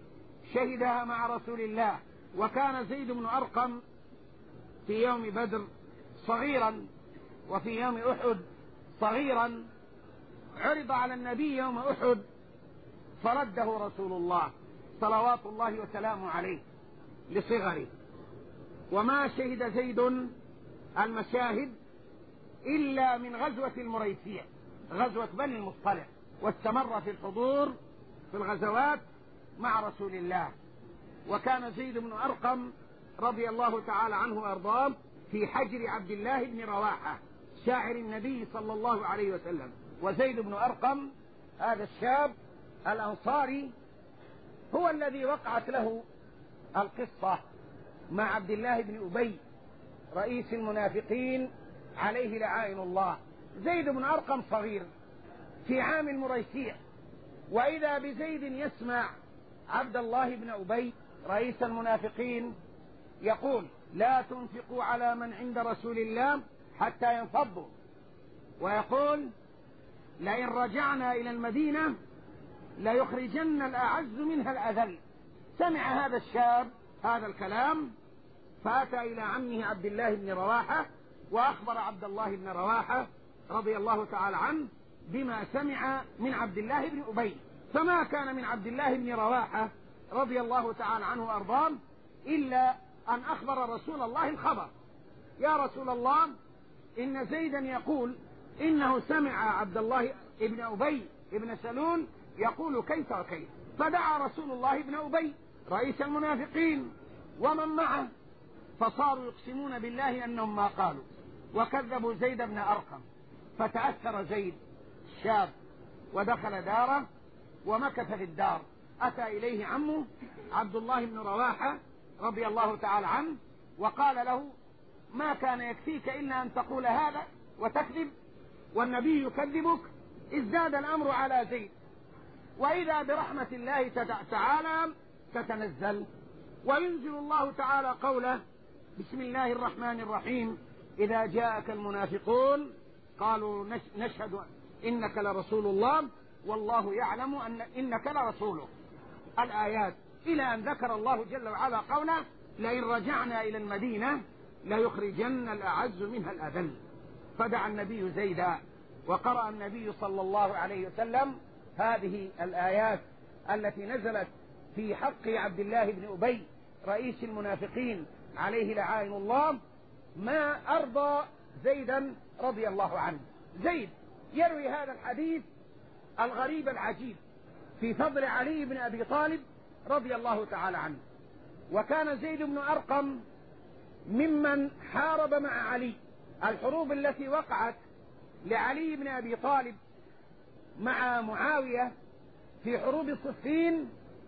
شهدها مع رسول الله. وكان زيد بن أرقم في يوم بدر صغيرا، وفي يوم أحد صغيرا. عرض على النبي يوم أحد فرده رسول الله صلوات الله وسلامه عليه لصغره. وما شهد زيد المشاهد إلا من غزوة المريسية، غزوة بني المصطلق، واستمر في الحضور في الغزوات مع رسول الله. وكان زيد بن أرقم رضي الله تعالى عنه وأرضاه في حجر عبد الله بن رواحة شاعر النبي صلى الله عليه وسلم. وزيد بن أرقم هذا الشاب الأنصاري هو الذي وقعت له القصة مع عبد الله بن أبي رئيس المنافقين عليه لعائن الله. زيد بن أرقم صغير في عام المريسية، وإذا بزيد يسمع عبد الله بن أبي رئيس المنافقين يقول: لا تنفقوا على من عند رسول الله حتى ينفضوا، ويقول: لئن رجعنا إلى المدينة ليخرجن الأعز منها الأذل. سمع هذا الشاب هذا الكلام فأتى إلى عمه عبد الله بن رواحة وأخبر عبد الله بن رواحة رضي الله تعالى عنه بما سمع من عبد الله بن أبي. فما كان من عبد الله بن رواحة رضي الله تعالى عنه وأرضاه إلا أن أخبر رسول الله الخبر: يا رسول الله، إن زيدا يقول إنه سمع عبد الله بن أبي بن سلول يقول كيف وكيف. فدعا رسول الله بن أبي رئيس المنافقين ومن معه، فصاروا يقسمون بالله أنهم ما قالوا، وكذبوا زيد بن أرقم. فتأثر زيد الشاب ودخل داره ومكث في الدار. أتى إليه عمه عبد الله بن رواحة رضي الله تعالى عنه وقال له: ما كان يكفيك إلا أن تقول هذا وتكذب، والنبي يكذبك. ازداد الأمر على زيد، وإذا برحمة الله تعالى تتنزل، وينزل الله تعالى قوله: بسم الله الرحمن الرحيم: إذا جاءك المنافقون قالوا نشهد إنك لرسول الله والله يعلم إنك لرسوله. الآيات إلى أن ذكر الله جل وعلا قوله: لئن رجعنا إلى المدينة ليخرجن الأعز منها الأذل. فدعا النبي زيدا، وقرأ النبي صلى الله عليه وسلم هذه الآيات التي نزلت في حق عبد الله بن أبي رئيس المنافقين عليه لعائن الله، ما أرضى زيدا رضي الله عنه. زيد يروي هذا الحديث الغريب العجيب في فضل علي بن أبي طالب رضي الله تعالى عنه. وكان زيد بن أرقم ممن حارب مع علي. الحروب التي وقعت لعلي بن أبي طالب مع معاوية في حروب صفين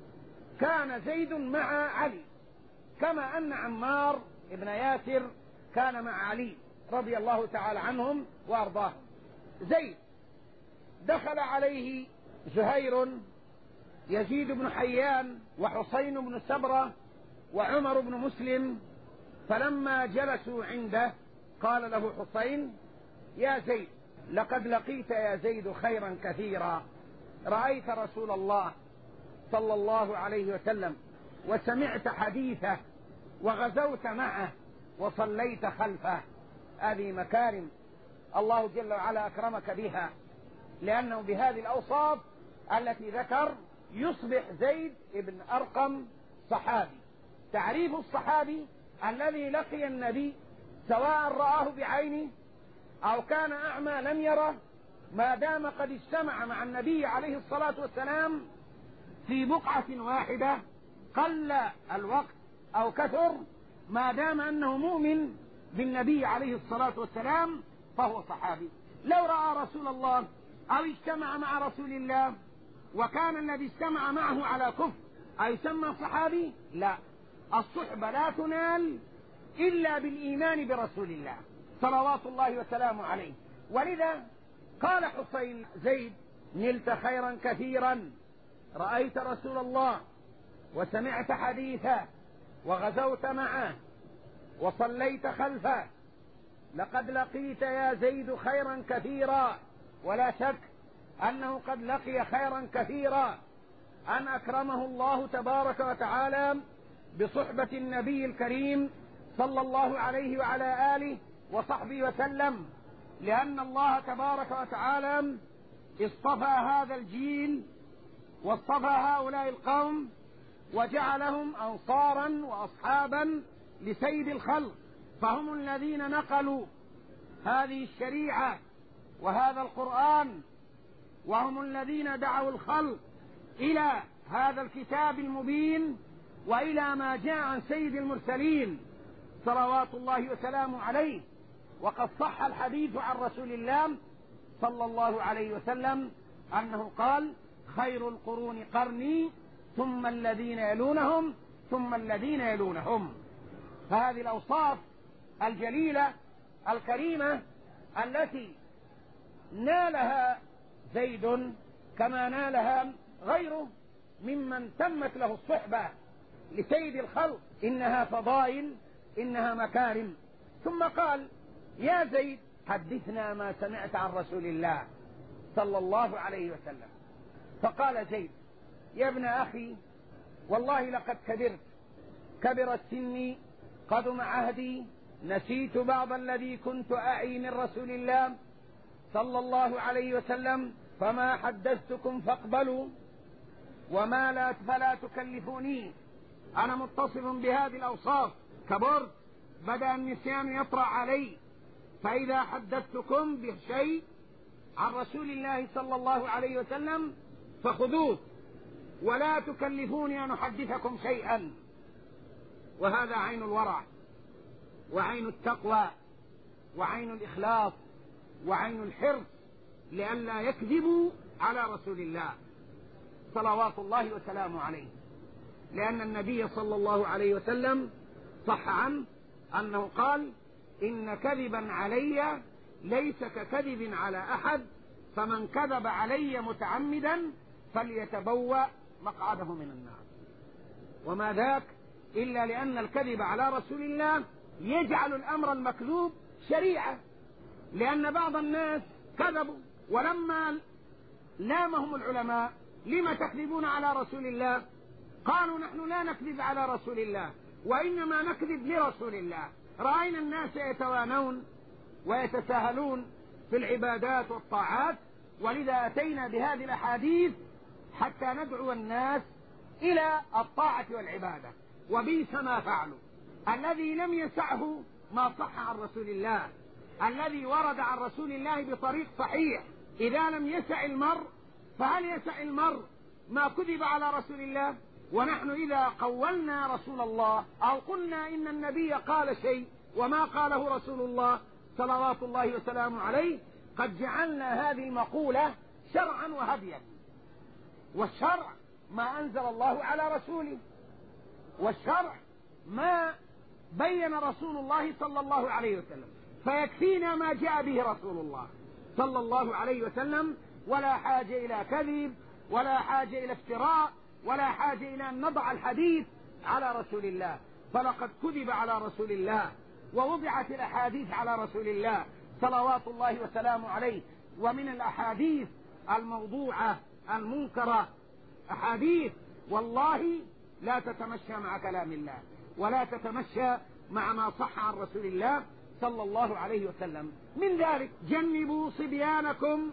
كان زيد مع علي، كما أن عمار بن ياسر كان مع علي رضي الله تعالى عنهم وأرضاهم. زيد دخل عليه زهير، يزيد بن حيان، وحسين بن سبرة، وعمر بن مسلم، فلما جلسوا عنده قال له حسين: يا زيد، لقد لقيت يا زيد خيرا كثيرا، رأيت رسول الله صلى الله عليه وسلم وسمعت حديثه وغزوت معه وصليت خلفه. هذه مكارم الله جل وعلا أكرمك بها، لأنه بهذه الأوصاف التي ذكر يصبح زيد بن أرقم صحابي. تعريف الصحابي: الذي لقي النبي سواء رآه بعينه أو كان أعمى لم يره، ما دام قد اجتمع مع النبي عليه الصلاة والسلام في بقعة واحدة، قل الوقت أو كثر، ما دام أنه مؤمن بالنبي عليه الصلاة والسلام فهو صحابي. لو رأى رسول الله أو اجتمع مع رسول الله وكان الذي اجتمع معه على كفر أيسمى صحابي؟ لا، الصحبة لا تنال إلا بالإيمان برسول الله صلوات الله وسلامه عليه. ولذا قال حسين: زيد، نلت خيرا كثيرا، رأيت رسول الله وسمعت حديثه وغزوت معه وصليت خلفه، لقد لقيت يا زيد خيرا كثيرا. ولا شك أنه قد لقي خيرا كثيرا، أن أكرمه الله تبارك وتعالى بصحبة النبي الكريم صلى الله عليه وعلى آله وصحبه وسلم، لأن الله تبارك وتعالى اصطفى هذا الجيل واصطفى هؤلاء القوم وجعلهم أنصارا وأصحابا لسيد الخلق، فهم الذين نقلوا هذه الشريعة وهذا القرآن، وهم الذين دعوا الخلق إلى هذا الكتاب المبين وإلى ما جاء عن سيد المرسلين صلوات الله وسلامه عليه. وقد صح الحديث عن رسول الله صلى الله عليه وسلم أنه قال: خير القرون قرني ثم الذين يلونهم ثم الذين يلونهم. فهذه الأوصاف الجليلة الكريمة التي نالها زيد كما نالها غيره ممن تمت له الصحبة لسيد الخلق، إنها فضائل، إنها مكارم. ثم قال: يا زيد، حدثنا ما سمعت عن رسول الله صلى الله عليه وسلم. فقال زيد: يا ابن أخي، والله لقد كبرت، كبرت سني، قدم عهدي، نسيت بعض الذي كنت أعي من رسول الله صلى الله عليه وسلم، فما حدثتكم فاقبلوا، وما لا فلا تكلفوني. أنا متصف بهذه الأوصاف، كبرت، بدأ النسيان يطرأ علي، فإذا حدثتكم بشيء عن رسول الله صلى الله عليه وسلم فخذوه، ولا تكلفوني أن أحدثكم شيئا. وهذا عين الورع وعين التقوى وعين الإخلاص وعين الحرص لئلا يكذبوا على رسول الله صلوات الله وسلامه عليه، لأن النبي صلى الله عليه وسلم صح عنه أنه قال: إن كذبا علي ليس ككذب على أحد، فمن كذب علي متعمدا فليتبوأ مقعده من النار. وما ذاك إلا لأن الكذب على رسول الله يجعل الأمر المكذوب شريعة، لأن بعض الناس كذبوا، ولما لامهم العلماء: لما تكذبون على رسول الله؟ قالوا: نحن لا نكذب على رسول الله، وإنما نكذب لرسول الله. رأينا الناس يتوانون ويتساهلون في العبادات والطاعات، ولذا أتينا بهذه الأحاديث حتى ندعو الناس إلى الطاعة والعبادة. وبئس ما فعلوا. الذي لم يسعه ما صح عن رسول الله، الذي ورد عن رسول الله بطريق صحيح، إذا لم يسع المرء فهل يسع المرء ما كذب على رسول الله؟ ونحن إذا قولنا رسول الله أو قلنا إن النبي قال شيء وما قاله رسول الله صلوات الله وسلامه عليه، قد جعلنا هذه المقولة شرعا وهديا. والشرع ما أنزل الله على رسوله، والشرع ما بين رسول الله صلى الله عليه وسلم. فيكفينا ما جاء به رسول الله صلى الله عليه وسلم، ولا حاجة إلى كذب، ولا حاجة إلى افتراء، ولا حاجة إلى أن نضع الحديث على رسول الله. فلقد كذب على رسول الله، ووضعت الأحاديث على رسول الله صلوات الله وسلامه عليه. ومن الأحاديث الموضوعة المنكرة أحاديث والله لا تتمشى مع كلام الله، ولا تتمشى مع ما صح عن رسول الله صلى الله عليه وسلم. من ذلك: جنبوا صبيانكم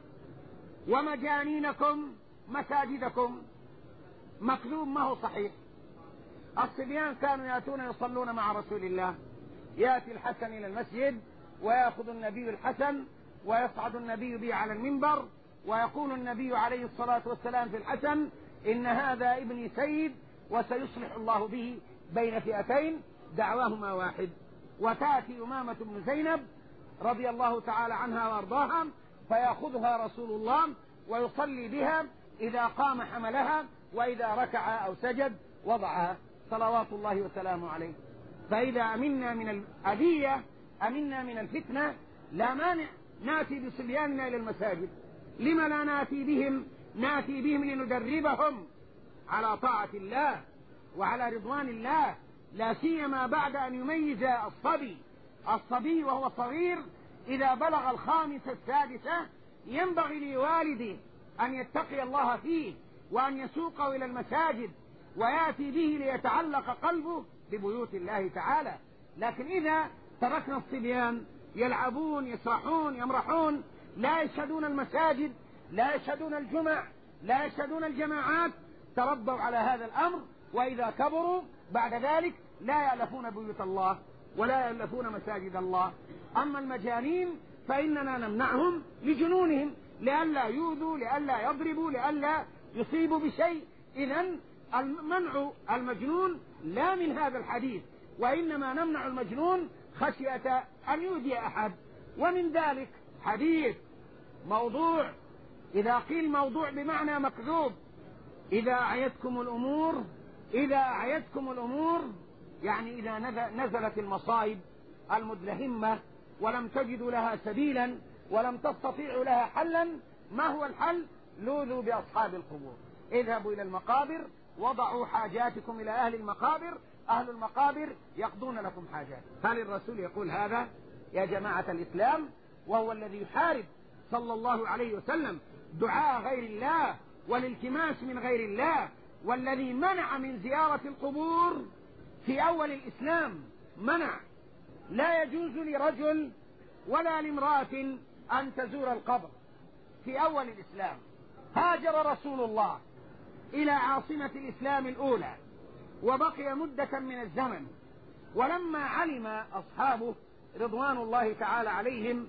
ومجانينكم مساجدكم. مكذوب، ما هو صحيح. الصبيان كانوا يأتون يصلون مع رسول الله، يأتي الحسن إلى المسجد ويأخذ النبي الحسن ويصعد النبي به على المنبر، ويقول النبي عليه الصلاة والسلام في الحسن: إن هذا ابني سيد وسيصلح الله به بين فئتين دعواهما واحد. وتأتي أمامة بن زينب رضي الله تعالى عنها وأرضاها فيأخذها رسول الله ويصلي بها، إذا قام حملها، وإذا ركع أو سجد وضعها صلوات الله وسلامه عليه. فإذا أمنا من الأذية، أمنا من الفتنة، لا مانع نأتي بصبياننا إلى المساجد. لما لا نأتي بهم؟ نأتي بهم لندربهم على طاعة الله وعلى رضوان الله، لا سيما بعد أن يميز الصبي وهو صغير. إذا بلغ الخامسة السادسة ينبغي لوالده أن يتقي الله فيه، وأن يسوقه إلى المساجد ويأتي به ليتعلق قلبه ببيوت الله تعالى. لكن إذا تركنا الصبيان يلعبون، يسرحون، يمرحون، لا يشهدون المساجد، لا يشهدون الجمع، لا يشهدون الجماعات، تربوا على هذا الأمر، وإذا كبروا بعد ذلك لا يألفون بيوت الله ولا يألفون مساجد الله. أما المجانين فإننا نمنعهم لجنونهم، لئلا يؤذوا، لئلا يضربوا، لئلا يصيبوا بشيء. إذن منع المجنون لا من هذا الحديث، وإنما نمنع المجنون خشية أن يؤذي أحد. ومن ذلك حديث موضوع، إذا قيل موضوع بمعنى مكذوب. إذا أعيتكم الأمور يعني إذا نزلت المصائب المدلهمة ولم تجدوا لها سبيلا ولم تستطيعوا لها حلا، ما هو الحل؟ لوذوا بأصحاب القبور، اذهبوا إلى المقابر، وضعوا حاجاتكم إلى أهل المقابر، أهل المقابر يقضون لكم حاجات. هل الرسول يقول هذا يا جماعة الإسلام؟ وهو الذي يحارب صلى الله عليه وسلم دعاء غير الله والالتماس من غير الله، والذي منع من زيارة القبور في أول الإسلام. منع، لا يجوز لرجل ولا لامرأة أن تزور القبر في أول الإسلام. هاجر رسول الله إلى عاصمة الإسلام الأولى وبقي مدة من الزمن، ولما علم أصحابه رضوان الله تعالى عليهم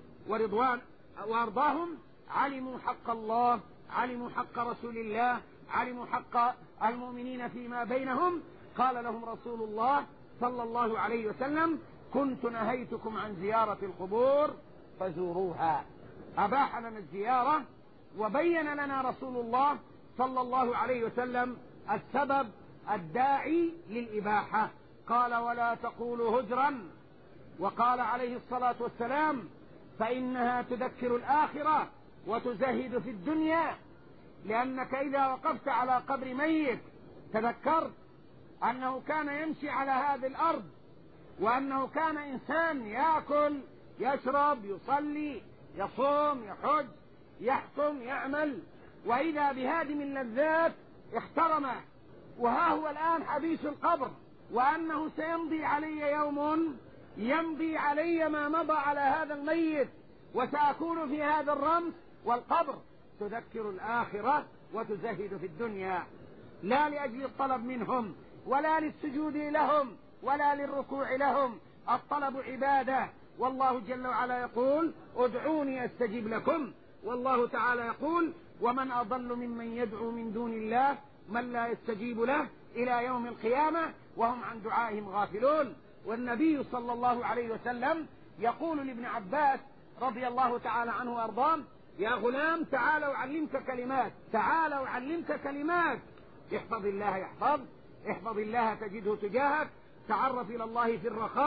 وأرضاهم علموا حق الله، علموا حق رسول الله، علموا حق المؤمنين فيما بينهم. قال لهم رسول الله صلى الله عليه وسلم: كنت نهيتكم عن زيارة القبور فزوروها. أباح لنا الزيارة، وبين لنا رسول الله صلى الله عليه وسلم السبب الداعي للإباحة. قال: ولا تقولوا هجرا. وقال عليه الصلاة والسلام: فإنها تذكر الآخرة وتزهد في الدنيا، لأنك إذا وقفت على قبر ميت تذكرت أنه كان يمشي على هذه الأرض، وأنه كان إنسان يأكل، يشرب، يصلي، يصوم، يحج، يحكم، يعمل، وإذا بهادم اللذات احترمه، وها هو الآن حبيس القبر، وأنه سيمضي علي يوم يمضي علي ما مضى على هذا الميت، وسأكون في هذا الرمس والقبر. تذكر الآخرة وتزهد في الدنيا، لا لأجل الطلب منهم ولا للسجود لهم ولا للركوع لهم. الطلب عبادة، والله جل وعلا يقول: ادعوني أستجب لكم. والله تعالى يقول: ومن أضل ممن يدعو من دون الله من لا يستجيب له إلى يوم القيامة وهم عن دعائهم غافلون. والنبي صلى الله عليه وسلم يقول لابن عباس رضي الله تعالى عنه وأرضاه: يا غلام تعال أعلمك كلمات، تعال أعلمك كلمات، احفظ الله يحفظ، احفظ الله تجده تجاهك، تعرف إلى الله في الرخاء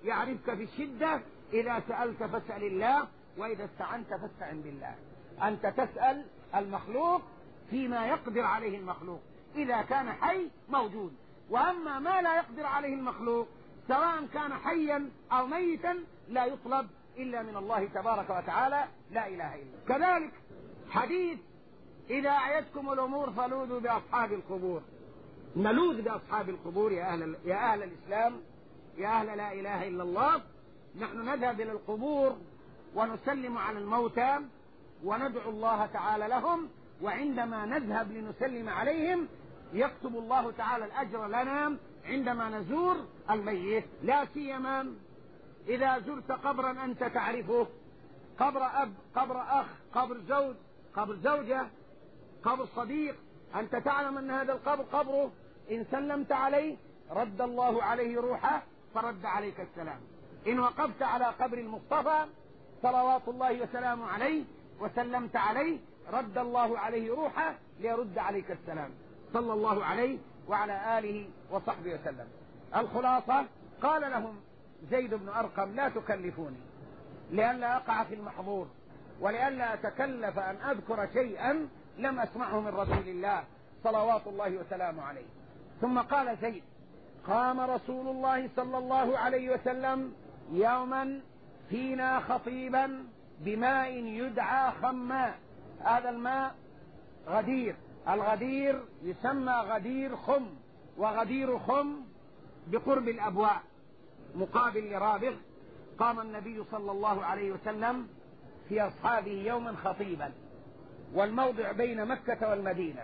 يعرفك في الشدة. إذا سألت فاسأل الله، وإذا استعنت فاستعن بالله. أنت تسأل المخلوق فيما يقدر عليه المخلوق إذا كان حي موجود، وأما ما لا يقدر عليه المخلوق سواء كان حيا أو ميتا لا يطلب إلا من الله تبارك وتعالى، لا إله إلا. كذلك حديث إذا أعيتكم الأمور فلوذوا بأصحاب القبور. نلوذ بأصحاب القبور يا أهل الإسلام، يا أهل لا إله إلا الله. نحن نذهب إلى القبور ونسلم على الموتى وندعو الله تعالى لهم، وعندما نذهب لنسلم عليهم يكتب الله تعالى الأجر لنا عندما نزور الميت، لا سيما إذا زرت قبرا أنت تعرفه، قبر أب، قبر أخ، قبر زوج، قبر زوجة، قبر صديق، أنت تعلم أن هذا القبر قبره إن سلمت عليه رد الله عليه روحه فرد عليك السلام. إن وقفت على قبر المصطفى صلوات الله وسلامه عليه وسلمت عليه رد الله عليه روحه ليرد عليك السلام، صلى الله عليه وعلى آله وصحبه وسلم. الخلاصة قال لهم زيد بن أرقم لا تكلفوني لئلا أقع في المحظور، ولئلا أتكلف أن أذكر شيئا لم أسمعه من رسول الله صلوات الله وسلامه عليه. ثم قال زيد قام رسول الله صلى الله عليه وسلم يوما فينا خطيبا بماء يدعى خماء. هذا الماء غدير، الغدير يسمى غدير خم، وغدير خم بقرب الأبواء مقابل لرابغ. قام النبي صلى الله عليه وسلم في أصحابه يوما خطيبا، والموضع بين مكة والمدينة،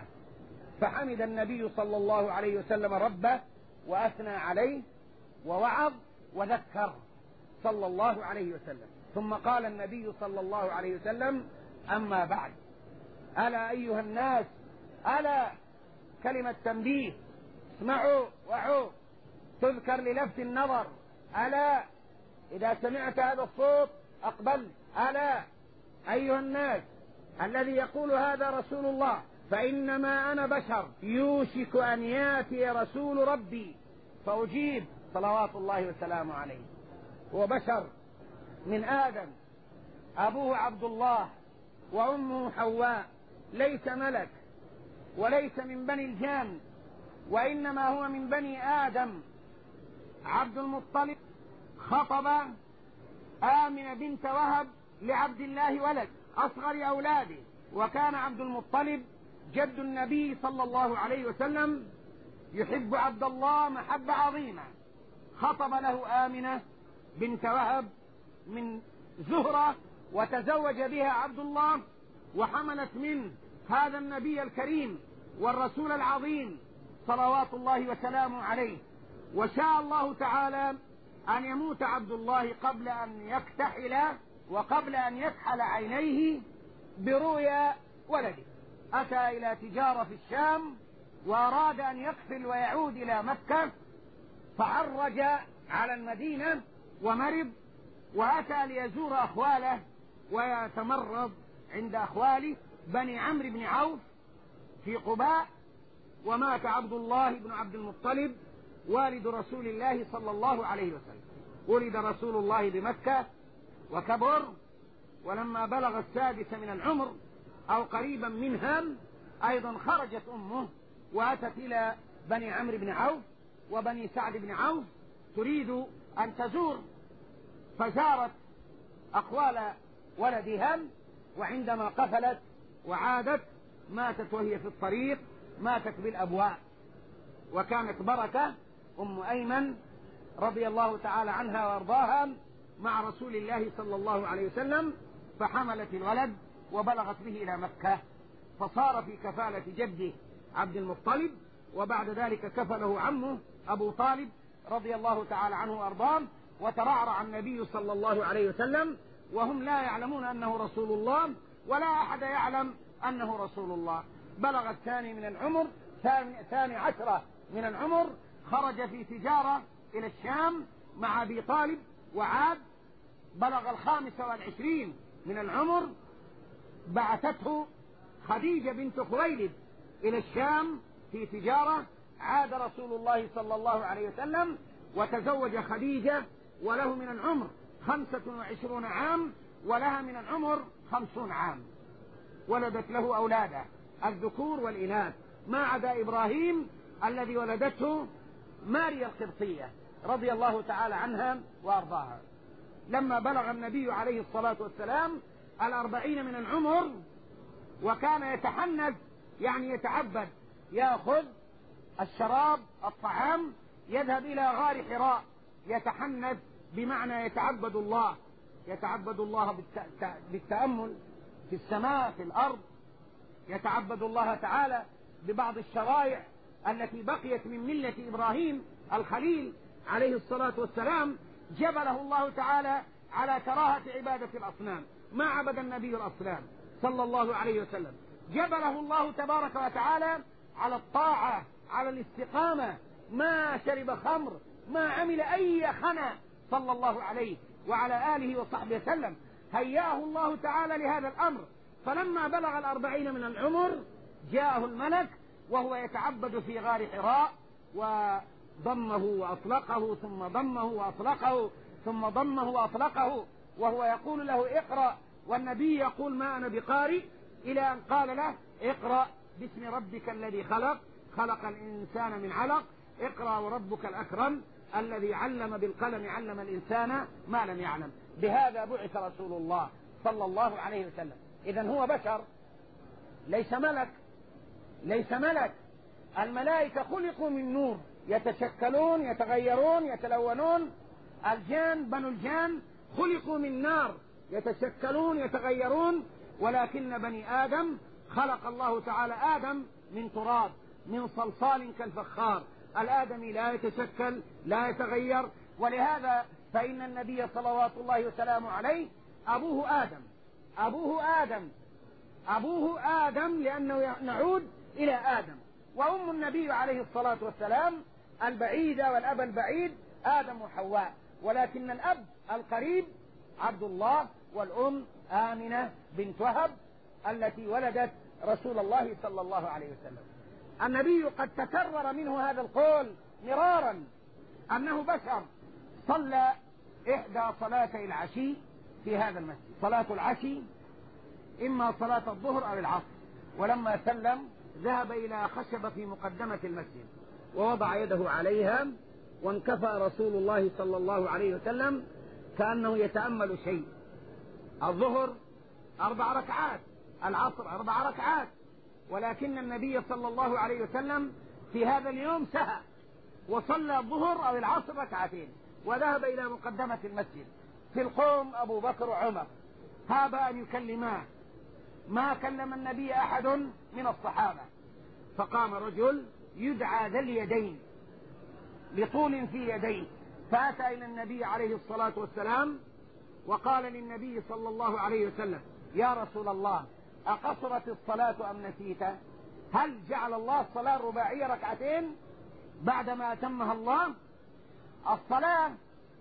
فحمد النبي صلى الله عليه وسلم ربه وأثنى عليه ووعظ وذكر صلى الله عليه وسلم. ثم قال النبي صلى الله عليه وسلم أما بعد، ألا أيها الناس، ألا كلمة تنبيه، اسمعوا وعوا، تذكر للفت النظر، ألا إذا سمعت هذا الصوت أقبل، ألا أيها الناس الذي يقول هذا رسول الله، فإنما أنا بشر يوشك أن ياتي رسول ربي فأجيب صلوات الله وسلامه عليه. هو بشر من آدم، أبوه عبد الله وأمه حواء، ليس ملك وليس من بني الجان، وإنما هو من بني آدم. عبد المطلب خطب آمنة بنت وهب لعبد الله ولد أصغر أولاده، وكان عبد المطلب جد النبي صلى الله عليه وسلم يحب عبد الله محبة عظيمة. خطب له آمنة بنت وهب من زهرة وتزوج بها عبد الله، وحملت منه هذا النبي الكريم والرسول العظيم صلوات الله وسلامه عليه. وشاء الله تعالى أن يموت عبد الله قبل أن يكتحل وقبل أن يكحل عينيه برؤيا ولده. أتى إلى تجارة في الشام وأراد أن يقفل ويعود إلى مكة، فعرج على المدينة ومرض، وأتى ليزور أخواله ويتمرض عند أخواله بني عمرو بن عوف في قباء. ومات عبد الله بن عبد المطلب والد رسول الله صلى الله عليه وسلم. ولد رسول الله بمكة وكبر، ولما بلغ السادس من العمر أو قريبا منها أيضا خرجت أمه وأتت إلى بني عمرو بن عوف وبني سعد بن عوف تريد أن تزور، فزارت أقوال ولدها، وعندما قفلت وعادت ماتت وهي في الطريق، ماتت بالأبواء. وكانت بركة أم أيمن رضي الله تعالى عنها وارضاها مع رسول الله صلى الله عليه وسلم، فحملت الولد وبلغت به إلى مكة، فصار في كفالة جده عبد المطلب، وبعد ذلك كفله عمه أبو طالب رضي الله تعالى عنه وارضاه. وترعرع النبي صلى الله عليه وسلم وهم لا يعلمون أنه رسول الله، ولا أحد يعلم أنه رسول الله. بلغ الثاني من العمر، ثاني عشرة من العمر، خرج في تجارة إلى الشام مع أبي طالب وعاد. بلغ 25 من العمر، بعثته خديجة بنت خويلد إلى الشام في تجارة. عاد رسول الله صلى الله عليه وسلم وتزوج خديجة وله من العمر 25 عام، ولها من العمر 50 عام. ولدت له أولادا الذكور والإناث، ما عدا إبراهيم الذي ولدته ماريا القبطية رضي الله تعالى عنها وأرضاها. لما بلغ النبي عليه الصلاة والسلام 40 من العمر، وكان يتحنث يعني يتعبد، يأخذ الشراب الطعام، يذهب إلى غار حراء يتحنث، بمعنى يتعبد الله، يتعبد الله بالتأمل في السماء في الأرض، يتعبد الله تعالى ببعض الشرائع التي بقيت من ملة إبراهيم الخليل عليه الصلاة والسلام. جبله الله تعالى على كراهة عبادة الأصنام، ما عبد النبي الأصنام صلى الله عليه وسلم. جبله الله تبارك وتعالى على الطاعة، على الاستقامة، ما شرب خمر، ما عمل أي خنا صلى الله عليه وعلى آله وصحبه وسلم. هيأه الله تعالى لهذا الأمر، فلما بلغ 40 من العمر جاءه الملك وهو يتعبد في غار حراء، وضمه وأطلقه ثم ضمه وأطلقه ثم ضمه وأطلقه، وهو يقول له اقرأ، والنبي يقول ما أنا بقارئ، إلى أن قال له اقرأ باسم ربك الذي خلق، خلق الإنسان من علق، اقرأ وربك الأكرم الذي علم بالقلم، علم الإنسان ما لم يعلم. بهذا بعث رسول الله صلى الله عليه وسلم. إذن هو بشر ليس ملك، ليس ملك. الملائكة خلقوا من نور، يتشكلون يتغيرون يتلونون. الجان بنو الجان خلقوا من نار، يتشكلون يتغيرون. ولكن بني آدم خلق الله تعالى آدم من تراب، من صلصال كالفخار. الآدمي لا يتشكل لا يتغير. ولهذا فإن النبي صلوات الله وسلامه عليه أبوه آدم، أبوه آدم، أبوه آدم، لأنه نعود إلى آدم. وأم النبي عليه الصلاة والسلام البعيدة والأب البعيد آدم وحواء، ولكن الأب القريب عبد الله، والأم آمنة بنت وهب التي ولدت رسول الله صلى الله عليه وسلم. النبي قد تكرر منه هذا القول مرارا أنه بشر. صلى إحدى صلاتي العشي في هذا المسجد، صلاة العشي إما صلاة الظهر أو العصر، ولما سلم ذهب إلى خشبة في مقدمة المسجد ووضع يده عليها، وانكفأ رسول الله صلى الله عليه وسلم كأنه يتأمل شيء. الظهر 4 ركعات، العصر 4 ركعات، ولكن النبي صلى الله عليه وسلم في هذا اليوم سهى وصلى الظهر أو العصر 2 ركعتين، وذهب إلى مقدمة المسجد. في القوم أبو بكر وعمر هابا أن يكلماه، ما كلم النبي أحد من الصحابة. فقام رجل يدعى ذا اليدين لطول في يديه، فأتى إلى النبي عليه الصلاة والسلام وقال للنبي صلى الله عليه وسلم يا رسول الله أقصرت الصلاة أم نسيت؟ هل جعل الله الصلاة الرباعية 2 ركعتين بعدما أتمها الله؟ الصلاة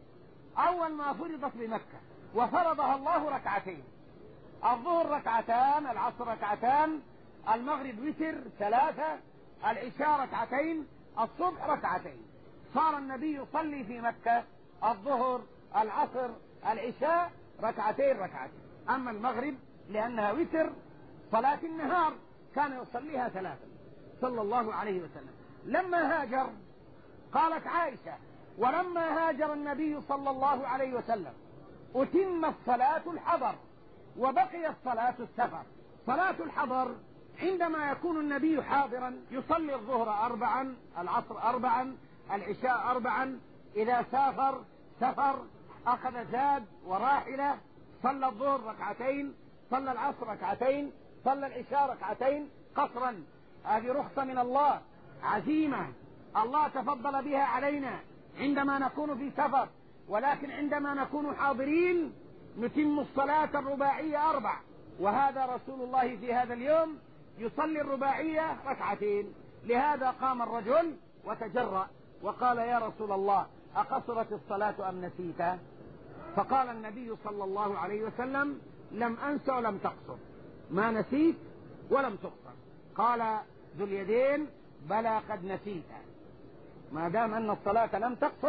أول ما فرضت بمكة وفرضها الله 2 ركعتين، الظهر 2 ركعتان، العصر 2 ركعتان، المغرب وتر 3، العشاء 2 ركعتين، الصبح 2 ركعتين. صار النبي يصلي في مكة الظهر العصر العشاء 2 ركعتين. أما المغرب لأنها وتر صلاة النهار كان يصليها 3 صلى الله عليه وسلم. لما هاجر قالت عائشة ولما هاجر النبي صلى الله عليه وسلم أتم الصلاة الحضر وبقي الصلاة السفر. صلاة الحضر عندما يكون النبي حاضرا يصلي الظهر 4، العصر 4، العشاء 4. إذا سافر أخذ زاد وراحلة صلى الظهر 2 ركعتين، صلى العصر 2 ركعتين، صلى العشاء 2 ركعتين قصرا. هذه رخصة من الله عزيمة الله تفضل بها علينا عندما نكون في سفر، ولكن عندما نكون حاضرين نتم الصلاة الرباعية 4. وهذا رسول الله في هذا اليوم يصلي الرباعية 2 ركعتين. لهذا قام الرجل وتجرأ وقال يا رسول الله أقصرت الصلاة أم نسيت؟ فقال النبي صلى الله عليه وسلم لم أنس ولم تقصر، ما نسيت ولم تقصر. قال ذو اليدين بلى قد نسيت، ما دام أن الصلاة لم تقصر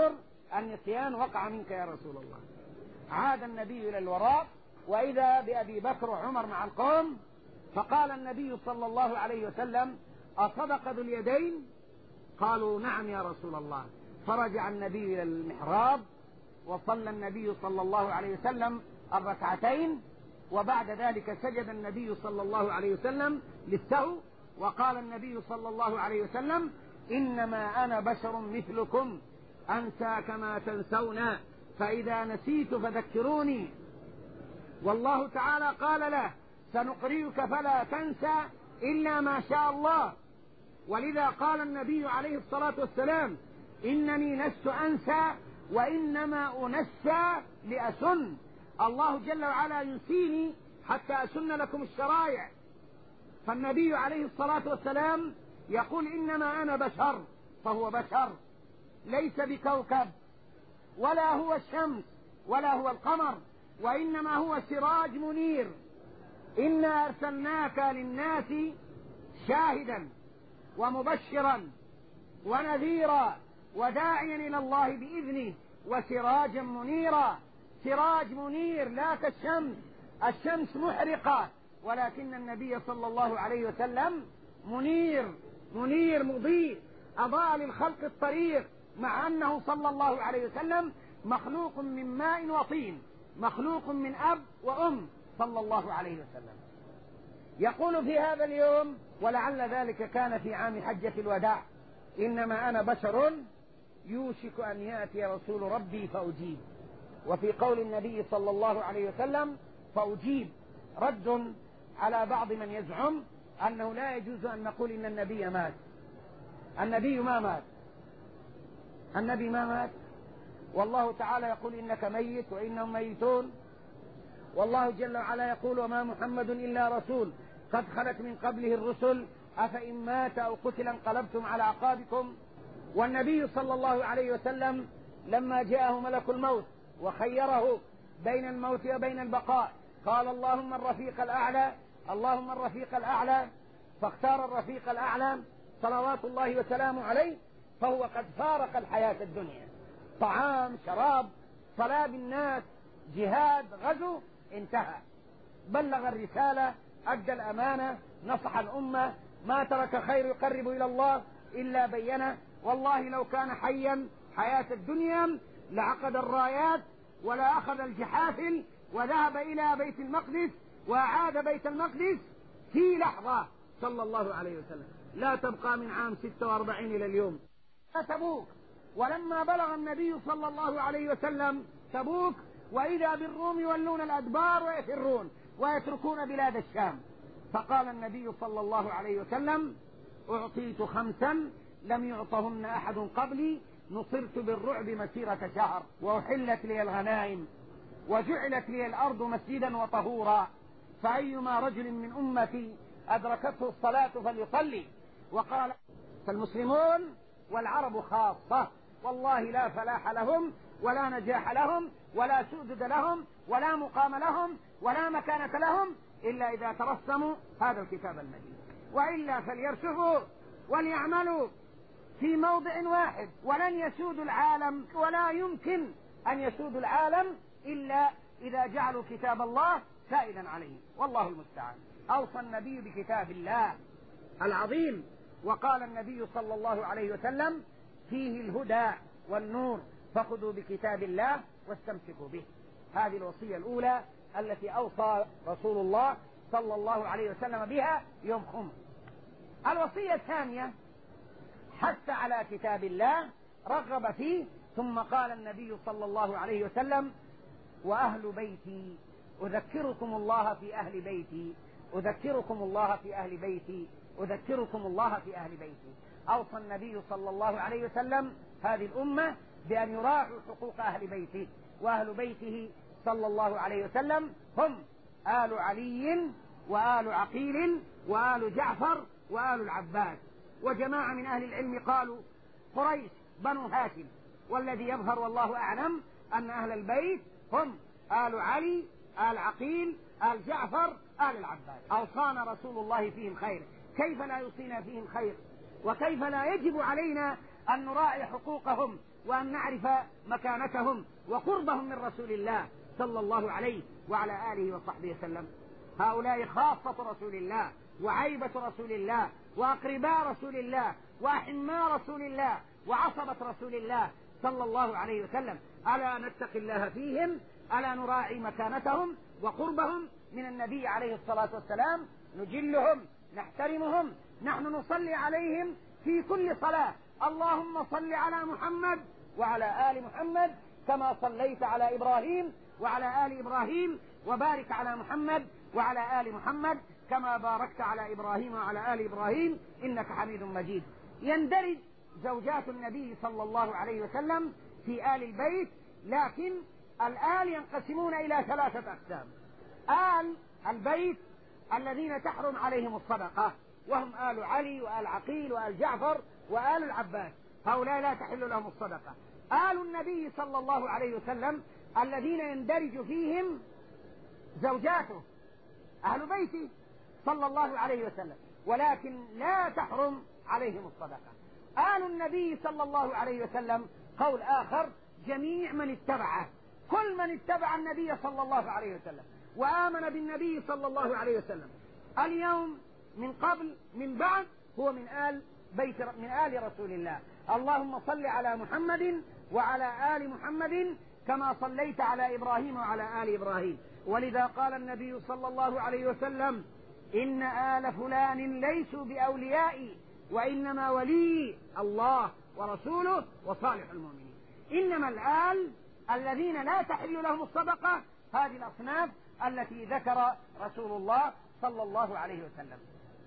النسيان وقع منك يا رسول الله. عاد النبي إلى الوراء، وإذا بأبي بكر وعمر مع القوم، فقال النبي صلى الله عليه وسلم: أصدق ذو اليدين؟ قالوا: نعم يا رسول الله. فرجع النبي إلى المحراب، وصلى النبي صلى الله عليه وسلم الركعتين، وبعد ذلك سجد النبي صلى الله عليه وسلم للسهو، وقال النبي صلى الله عليه وسلم: إنما أنا بشر مثلكم أنسى كما تنسون، فإذا نسيت فذكروني. والله تعالى قال له: سنقرئك فلا تنسى إلا ما شاء الله. ولذا قال النبي عليه الصلاة والسلام: إنني لست أنسى وإنما أنسى لأسن. الله جل وعلا ينسيني حتى أسن لكم الشرائع. فالنبي عليه الصلاة والسلام يقول: إنما أنا بشر، فهو بشر، ليس بكوكب، ولا هو الشمس، ولا هو القمر، وإنما هو سراج منير. إنا أرسلناك للناس شاهدا ومبشرا ونذيرا وداعيا إلى الله بإذنه وسراجا منيرا. سراج منير لا كالشمس، الشمس محرقة، ولكن النبي صلى الله عليه وسلم منير مضيء، أضاء للخلق الطريق، مع أنه صلى الله عليه وسلم مخلوق من ماء وطين، مخلوق من أب وأم صلى الله عليه وسلم. يقول في هذا اليوم، ولعل ذلك كان في عام حجة الوداع: إنما أنا بشر يوشك أن يأتي رسول ربي فأجيب. وفي قول النبي صلى الله عليه وسلم فأجيب رد على بعض من يزعم أنه لا يجوز أن نقول إن النبي مات. النبي ما مات، النبي ما مات. والله تعالى يقول: إنك ميت وإنهم ميتون. والله جل وعلا يقول: وما محمد إلا رسول قد خلت من قبله الرسل أفإن مات أو قتل انقلبتم على أعقابكم. والنبي صلى الله عليه وسلم لما جاءه ملك الموت وخيره بين الموت وبين البقاء قال: اللهم الرفيق الأعلى، اللهم الرفيق الأعلى، فاختار الرفيق الأعلى صلوات الله وسلامه عليه، فهو قد فارق الحياة الدنيا. طعام، شراب، صلاة بالناس، جهاد، غزو، انتهى. بلغ الرسالة، أدى الأمانة، نصح الأمة، ما ترك خير يقرب إلى الله إلا بينه. والله لو كان حيا حياة الدنيا لعقد الرايات ولا أخذ الجحافل وذهب إلى بيت المقدس وأعاد بيت المقدس في لحظة صلى الله عليه وسلم. لا تبقى من عام 46 إلى اليوم. تبوك، ولما بلغ النبي صلى الله عليه وسلم تبوك وإذا بالروم يولون الأدبار ويفرون ويتركون بلاد الشام، فقال النبي صلى الله عليه وسلم: أعطيت 5 لم يعطهن أحد قبلي، نصرت بالرعب مسيرة شهر، وأحلت لي الغنائم، وجعلت لي الأرض مسجدا وطهورا، فأيما رجل من أمتي أدركته الصلاة فليصلي. وقال: فالمسلمون والعرب خاصة والله لا فلاح لهم ولا نجاح لهم ولا سؤدد لهم ولا مقام لهم ولا مكانة لهم إلا إذا ترسموا هذا الكتاب المجيد، وإلا فليرشفوا وليعملوا في موضع واحد، ولن يسودوا العالم ولا يمكن أن يسودوا العالم إلا إذا جعلوا كتاب الله سائدا عليهم، والله المستعان. أوصى النبي بكتاب الله العظيم، وقال النبي صلى الله عليه وسلم: فيه الهدى والنور، فخذوا بكتاب الله واستمسكوا به. هذه الوصية الأولى التي أوصى رسول الله صلى الله عليه وسلم بها يوم خمس. الوصية الثانية حث على كتاب الله، رغب فيه، ثم قال النبي صلى الله عليه وسلم: وأهل بيتي أذكركم الله في أهل بيتي، أذكركم الله في أهل بيتي، أذكركم الله في أهل بيتي. أوصى النبي صلى الله عليه وسلم هذه الأمة بأن يراعوا حقوق أهل بيته، وأهل بيته صلى الله عليه وسلم هم آل علي وآل عقيل وآل جعفر وآل العباس. وجماعة من أهل العلم قالوا قريش بنو هاشم، والذي يظهر والله أعلم أن أهل البيت هم آل علي، آل عقيل، آل جعفر، آل العباس. أوصانا رسول الله فيهم خير، كيف لا يوصينا فيهم خير؟ وكيف لا يجب علينا أن نراعي حقوقهم وأن نعرف مكانتهم وقربهم من رسول الله صلى الله عليه وعلى آله وصحبه وسلم. هؤلاء خاصة رسول الله وعيبة رسول الله وأقرباء رسول الله وأحماء رسول الله وعصبة رسول الله صلى الله عليه وسلم. ألا نتقي الله فيهم، ألا نراعي مكانتهم وقربهم من النبي عليه الصلاة والسلام، نجلهم نحترمهم. نحن نصلي عليهم في كل صلاة: اللهم صل على محمد وعلى آل محمد كما صليت على إبراهيم وعلى آل إبراهيم، وبارك على محمد وعلى آل محمد كما باركت على إبراهيم وعلى آل إبراهيم إنك حميد مجيد. يندرج زوجات النبي صلى الله عليه وسلم في آل البيت، لكن الآل ينقسمون إلى 3 أقسام: آل البيت الذين تحرم عليهم الصدقة، وهم آل علي وآل عقيل وآل جعفر وآل العباس، هؤلاء لا تحل لهم الصدقة. آل النبي صلى الله عليه وسلم الذين يندرج فيهم زوجاته أهل بيته صلى الله عليه وسلم، ولكن لا تحرم عليهم الصدقة. آل النبي صلى الله عليه وسلم قول آخر: جميع من اتبعه، كل من اتبع النبي صلى الله عليه وسلم وآمن بالنبي صلى الله عليه وسلم اليوم من قبل من بعد هو من آل رسول الله. اللهم صل على محمد وعلى آل محمد كما صليت على إبراهيم وعلى آل إبراهيم. ولذا قال النبي صلى الله عليه وسلم: إن آل فلان ليسوا بأوليائي وإنما ولي الله ورسوله وصالح المؤمنين. إنما الآل الذين لا تحل لهم الصدقة هذه الأصناف التي ذكر رسول الله صلى الله عليه وسلم.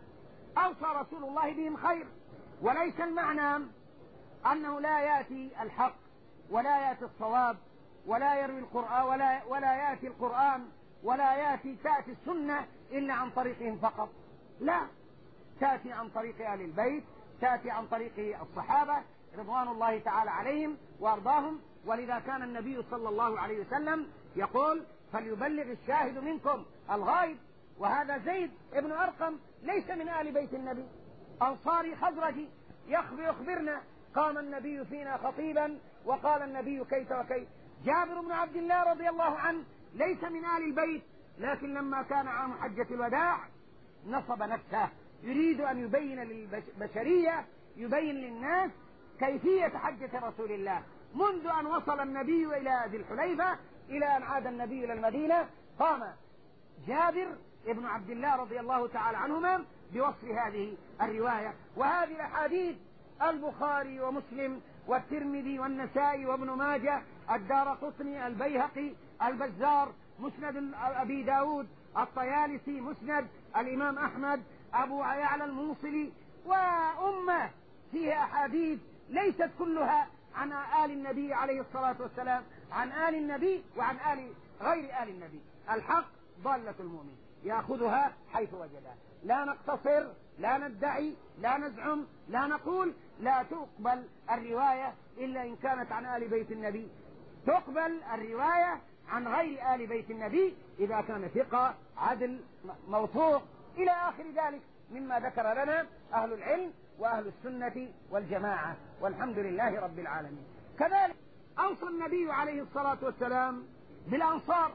أوصى رسول الله بهم خير، وليس المعنى أنه لا يأتي الحق ولا يأتي الصواب ولا يروي القرآن ولا يأتي القرآن ولا تأتي السنة إلا عن طريقهم فقط، لا، تأتي عن طريق أهل البيت، تأتي عن طريق الصحابة رضوان الله تعالى عليهم وأرضاهم. ولذا كان النبي صلى الله عليه وسلم يقول: فليبلغ الشاهد منكم الغائب. وهذا زيد ابن أرقم ليس من آل بيت النبي، أنصاري خزرجي، يخبرنا: قام النبي فينا خطيبا وقال النبي كيت وكيت. جابر بن عبد الله رضي الله عنه ليس من آل البيت، لكن لما كان عام حجة الوداع نصب نفسه يريد أن يبين للبشرية، يبين للناس كيفية حجة رسول الله منذ أن وصل النبي إلى ذي الحليفة إلى أن عاد النبي إلى المدينة. قام جابر ابن عبد الله رضي الله تعالى عنهما بوصف هذه الرواية. وهذه الأحاديث البخاري ومسلم والترمذي والنسائي وابن ماجه، الدارقطني، البيهقي، البزار، مسند أبي داود، الطيالسي، مسند الإمام أحمد، أبو يعلى الموصلي، وأمة فيها أحاديث ليست كلها عن آل النبي عليه الصلاة والسلام، عن آل النبي وعن غير آل النبي. الحق ضالة المؤمن يأخذها حيث وجدها، لا نقتصر، لا ندعي، لا نزعم، لا نقول لا تقبل الرواية إلا إن كانت عن آل بيت النبي. تقبل الرواية عن غير آل بيت النبي إذا كان ثقة عدل موثوق إلى آخر ذلك مما ذكر لنا أهل العلم وأهل السنة والجماعة، والحمد لله رب العالمين. كذلك أوصى النبي عليه الصلاة والسلام بالأنصار.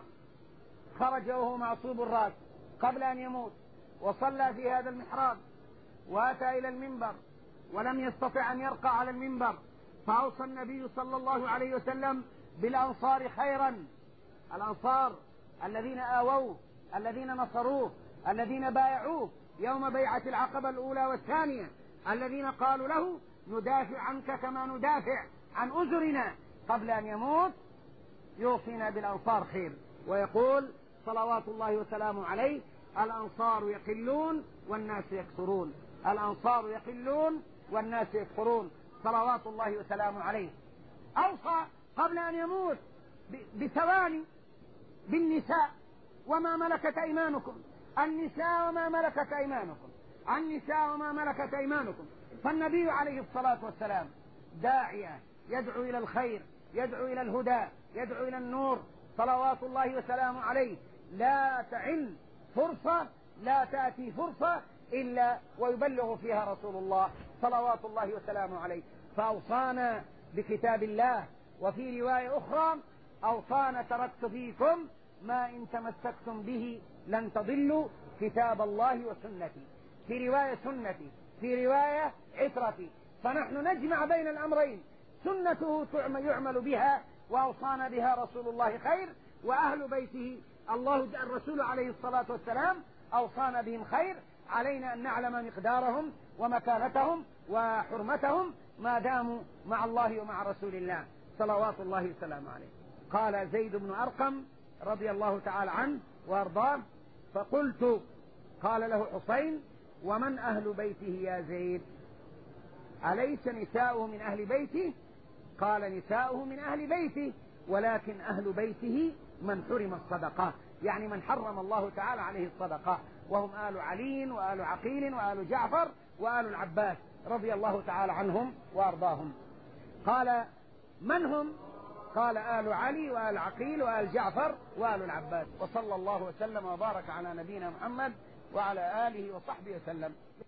خرج وهو معصوب الرأس قبل أن يموت وصلى في هذا المحراب وأتى إلى المنبر ولم يستطع أن يرقى على المنبر، فأوصى النبي صلى الله عليه وسلم بالأنصار خيرا. الأنصار الذين آووه، الذين نصروه، الذين بايعوه يوم بيعة العقبة الأولى والثانية، الذين قالوا له: ندافع عنك كما ندافع عن أزرنا. قبل أن يموت يوصينا بالأنصار خير، ويقول صلوات الله وسلامه عليه: الأنصار يقلون والناس يكثرون، الأنصار يقلون والناس يكثرون، صلوات الله وسلامه عليه. أوصى قبل أن يموت بثواني بالنساء وما ملكت أيمانكم، النساء وما ملكت أيمانكم، النساء وما ملكت أيمانكم. فالنبي عليه الصلاة والسلام داعية يدعو إلى الخير، يدعو إلى الهدى، يدعو إلى النور، صلوات الله وسلامه عليه. لا تعن فرصة، لا تأتي فرصة إلا ويبلغ فيها رسول الله صلوات الله وسلامه عليه. فأوصانا بكتاب الله. وفي رواية أخرى أوصانا تركت فيكم ما إن تمسكتم به لن تضلوا كتاب الله وسنتي. في رواية سنتي، في رواية عترتي. فنحن نجمع بين الأمرين، سنته يعمل بها وأوصانا بها رسول الله خير، وأهل بيته الرسول عليه الصلاة والسلام أوصانا بهم خير. علينا أن نعلم مقدارهم ومكانتهم وحرمتهم ما داموا مع الله ومع رسول الله صلوات الله وسلامه عليه. قال زيد بن أرقم رضي الله تعالى عنه وارضاه: فقلت، قال له حسين: ومن أهل بيته يا زيد؟ أليس نساؤه من أهل بيته؟ قال: نساؤه من أهل بيته، ولكن أهل بيته من حرم الصدقات، يعني من حرم الله تعالى عليه الصدقات، وهم آل علي وآل عقيل وآل جعفر وآل العباس رضي الله تعالى عنهم وأرضاهم. قال: من هم؟ قال: آل علي وآل عقيل وآل جعفر وآل العباس. وصلى الله وسلم وبارك على نبينا محمد وعلى آله وصحبه وسلم.